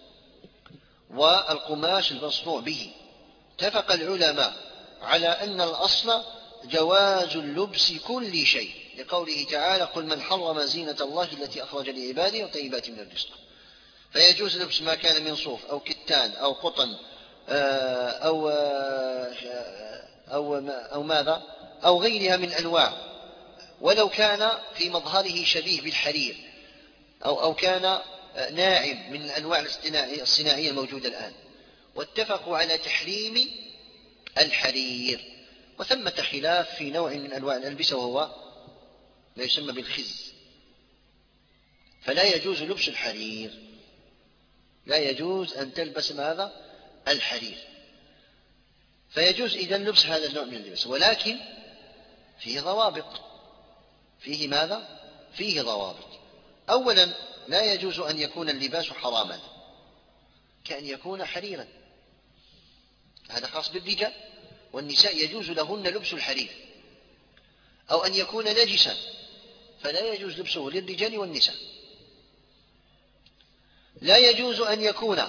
والقماش المصنوع به، اتفق العلماء على أن الأصل جواز اللبس كل شيء، لقوله تعالى: قل من حرم زينة الله التي أخرج لعباده وطيبات من الرزق. فيجوز لبس ما كان من صوف أو كتان أو قطن أو أو أو ماذا أو غيرها من أنواع، ولو كان في مظهره شبيه بالحرير أو أو كان ناعم من الأنواع الصناعية الموجودة الآن. واتفقوا على تحريم الحرير. وثمة خلاف في نوع من أنواع الألبسة وهو ما يسمى بالخز، فلا يجوز لبس الحرير، لا يجوز أن تلبس ماذا؟ الحرير. فيجوز إذن لبس هذا النوع من اللبس، ولكن فيه ضوابط. فيه ماذا؟ فيه ضوابط. أولا لا يجوز أن يكون اللباس حراما، كأن يكون حريرا، هذا خاص بالرجال، والنساء يجوز لهن لبس الحرير. أو أن يكون نجسا، فلا يجوز لبسه للرجال والنساء. لا يجوز أن يكون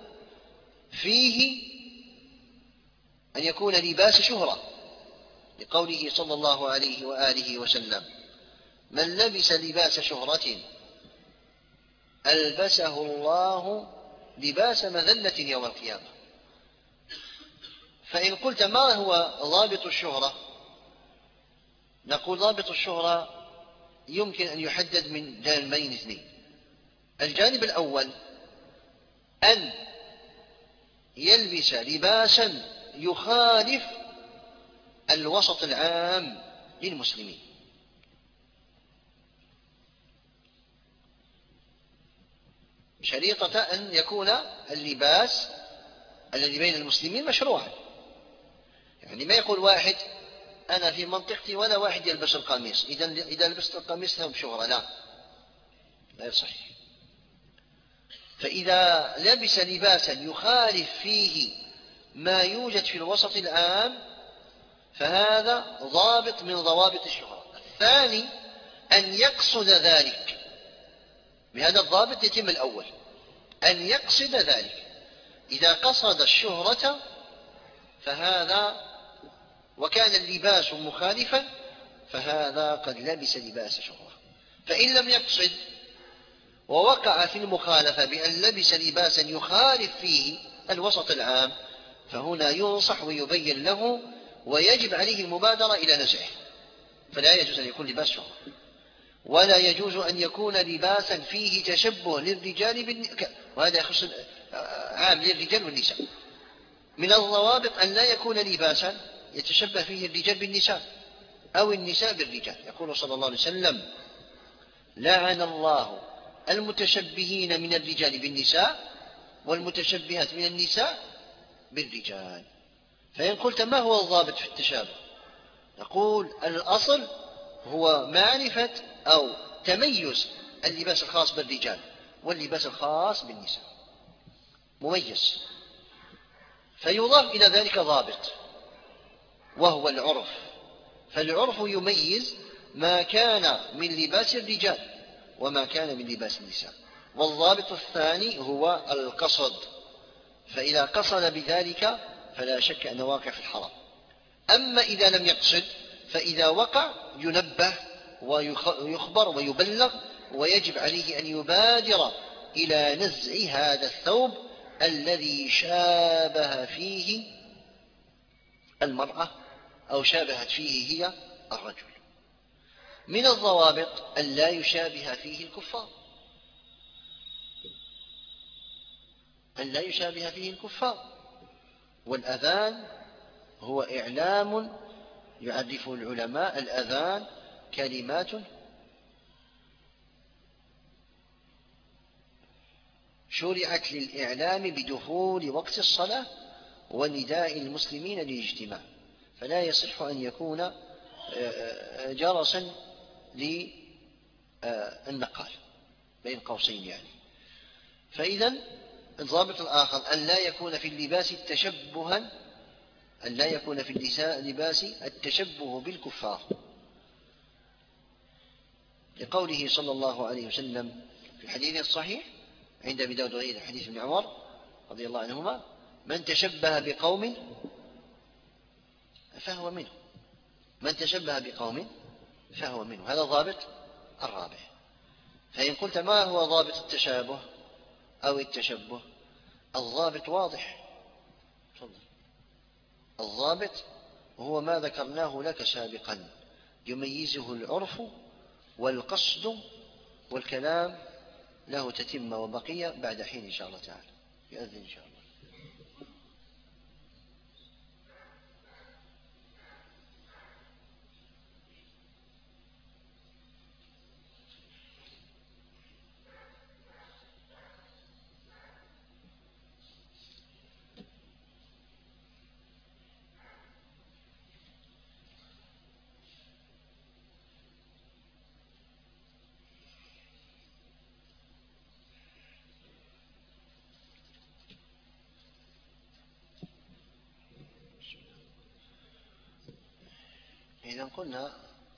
فيه أن يكون لباس شهرة، لقوله صلى الله عليه وآله وسلم: من لبس لباس شهرة ألبسه الله لباس مذلة يوم القيامة. فإن قلت ما هو ضابط الشهرة؟ نقول ضابط الشهرة يمكن أن يحدد من جانبين اثنين. الجانب الأول أن يلبس لباسا يخالف الوسط العام للمسلمين، شريطة أن يكون اللباس الذي بين المسلمين مشروعا. يعني ما يقول واحد: أنا في منطقتي ولا واحد يلبس القميص، إذا إذا لبست القميص فهم شهرة. لا، لا صحيح. فإذا لبس لباسا يخالف فيه ما يوجد في الوسط العام فهذا ضابط من ضوابط الشهرة. الثاني أن يقصد ذلك، بهذا الضابط يتم الأول، أن يقصد ذلك. إذا قصد الشهرة فهذا وكان اللباس مخالفا فهذا قد لبس لباس شهرة. فإن لم يقصد ووقع في المخالفة بأن لبس لباسا يخالف فيه الوسط العام فهنا ينصح ويبين له ويجب عليه المبادرة إلى نزعه. فلا يجوز أن يكون لباس شهرة، ولا يجوز أن يكون لباسا فيه تشبه للرجال بالنساء، وهذا يخص عام للرجال والنساء. من الضوابط أن لا يكون لباسا يتشبه فيه الرجال بالنساء أو النساء بالرجال. يقول صلى الله عليه وسلم: لعن الله المتشبهين من الرجال بالنساء والمتشبهات من النساء بالرجال. فإن قلت ما هو الضابط في التشابه؟ نقول الأصل هو معرفة أو تميز اللباس الخاص بالرجال واللباس الخاص بالنساء، مميز. فيضاف إلى ذلك ضابط وهو العرف، فالعرف يميز ما كان من لباس الرجال وما كان من لباس النساء. والضابط الثاني هو القصد، فإذا قصد بذلك فلا شك أنه واقع في الحرام. أما إذا لم يقصد فإذا وقع ينبه ويخبر ويبلغ، ويجب عليه أن يبادر إلى نزع هذا الثوب الذي شابه فيه المرأة أو شابهت فيه هي الرجل. من الضوابط أن لا يشابه فيه الكفار، أن لا يشابه فيه الكفار. والأذان هو إعلام يعرفه العلماء، الأذان كلمات شرعت للإعلام بدخول وقت الصلاة ونداء المسلمين للاجتماع، فلا يصح أن يكون جرسا للنقال بين قوسين يعني. فإذا الضابط الآخر أن لا يكون في اللباس تشبها، أن لا يكون في اللباس التشبه بالكفار، لقوله صلى الله عليه وسلم في الحديث الصحيح عند أبي داود وغيره حديث ابن عمر رضي الله عنهما: من تشبه بقوم فهو منه، من تشبه بقوم فهو منه. هذا الضابط الرابع. فإن قلت ما هو ضابط التشابه أو التشبه؟ الضابط واضح. الضابط هو ما ذكرناه لك سابقا، يميزه العرف والقصد، والكلام له تتمة وبقية بعد حين إن شاء الله تعالى، يؤذن إن شاء الله. إذا قلنا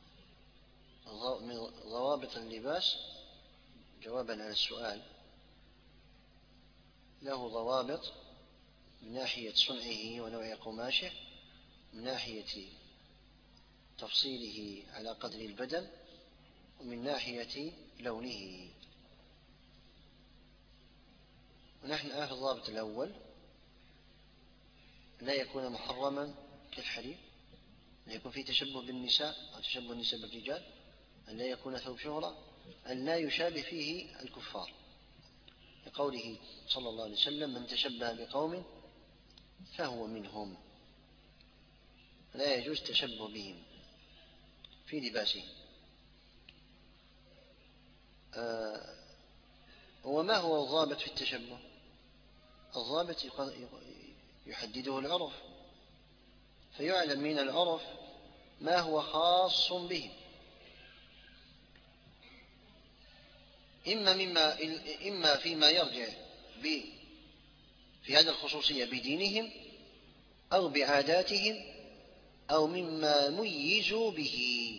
من ضوابط اللباس جوابا على السؤال، له ضوابط من ناحية صنعه ونوع قماشه، من ناحية تفصيله على قدر البدن، ومن ناحية لونه. ونحن الآن في الضابط الأول: لا يكون محرما كالحرير، أن يكون فيه تشبه بالنساء أو تشبه النساء بالرجال، أن لا يكون ثوب شهرة، أن لا يشابه فيه الكفار، لقوله صلى الله عليه وسلم: من تشبه بقوم فهو منهم. لا يجوز تشبه بهم في لباسهم. آه وما هو الضابط في التشبه؟ الضابط يحدده العرف، فيعلم من العرف ما هو خاص بهم، إما, مما إما فيما يرجع في هذه الخصوصية بدينهم أو بعاداتهم أو مما ميزوا به.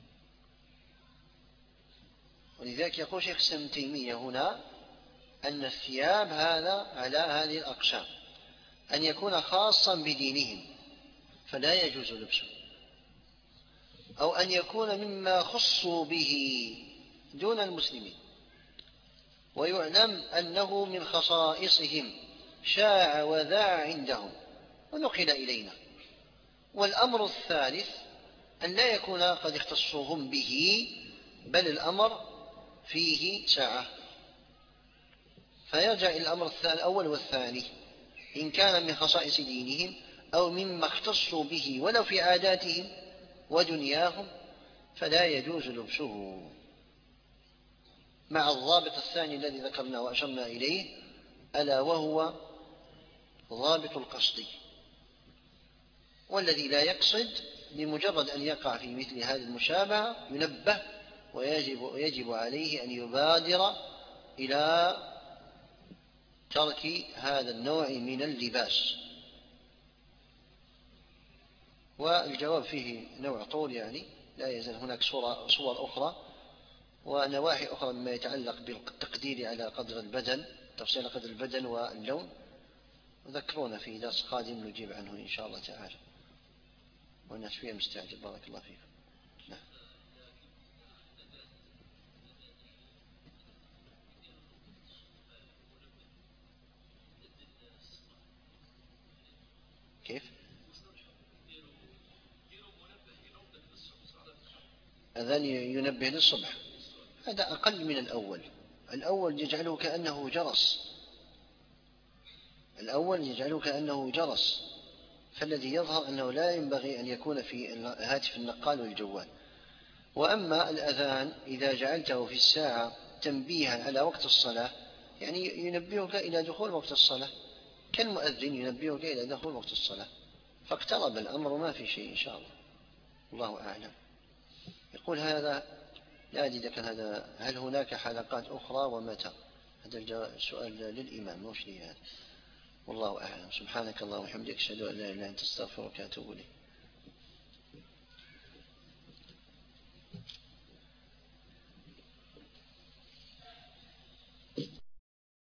ولذلك يقول شيخ الإسلام ابن تيمية هنا أن الثياب هذا على هذه الأقسام: أن يكون خاصا بدينهم فلا يجوز لبسه، أو أن يكون مما خصوا به دون المسلمين ويعلم أنه من خصائصهم شاع وذاع عندهم ونقل إلينا. والأمر الثالث أن لا يكون قد اختصوهم به، بل الأمر فيه ساعة. فيرجع إلى الأمر الأول والثاني: إن كان من خصائص دينهم أو مما اختصوا به ولو في عاداتهم ودنياهم فلا يجوز لبسه، مع الضابط الثاني الذي ذكرنا وأشرنا إليه، ألا وهو ضابط القصد. والذي لا يقصد بمجرد أن يقع في مثل هذه المشابهة ينبه، ويجب, ويجب عليه أن يبادر إلى ترك هذا النوع من اللباس. والجواب فيه نوع طول، يعني لا يزال هناك صور, صور أخرى ونواحي أخرى مما يتعلق بالتقدير على قدر البدن، تفصيل قدر البدن واللون، ذكرونا في درس قادم نجيب عنه إن شاء الله تعالى. والناس فيها مستعجل. بارك الله فيكم. نعم. كيف؟ أذان ينبه للصبح هذا أقل من الأول. الأول يجعله كأنه جرس، الأول يجعله كأنه جرس، فالذي يظهر أنه لا ينبغي أن يكون في هاتف النقال والجوال. وأما الأذان إذا جعلته في الساعة تنبيها على وقت الصلاة، يعني ينبهك إلى دخول وقت الصلاة، كالمؤذن ينبهك إلى دخول وقت الصلاة، فاقترب الأمر ما في شيء إن شاء الله. الله أعلم. يقول هذا لا أدري كان هذا، هل هناك حلقات أخرى ومتى؟ هذا السؤال للإمام مش لي هذا، والله أعلم. سبحانك اللهم وبحمدك أشهد أن لا إله إلا أنت أستغفرك وأتوب إليك.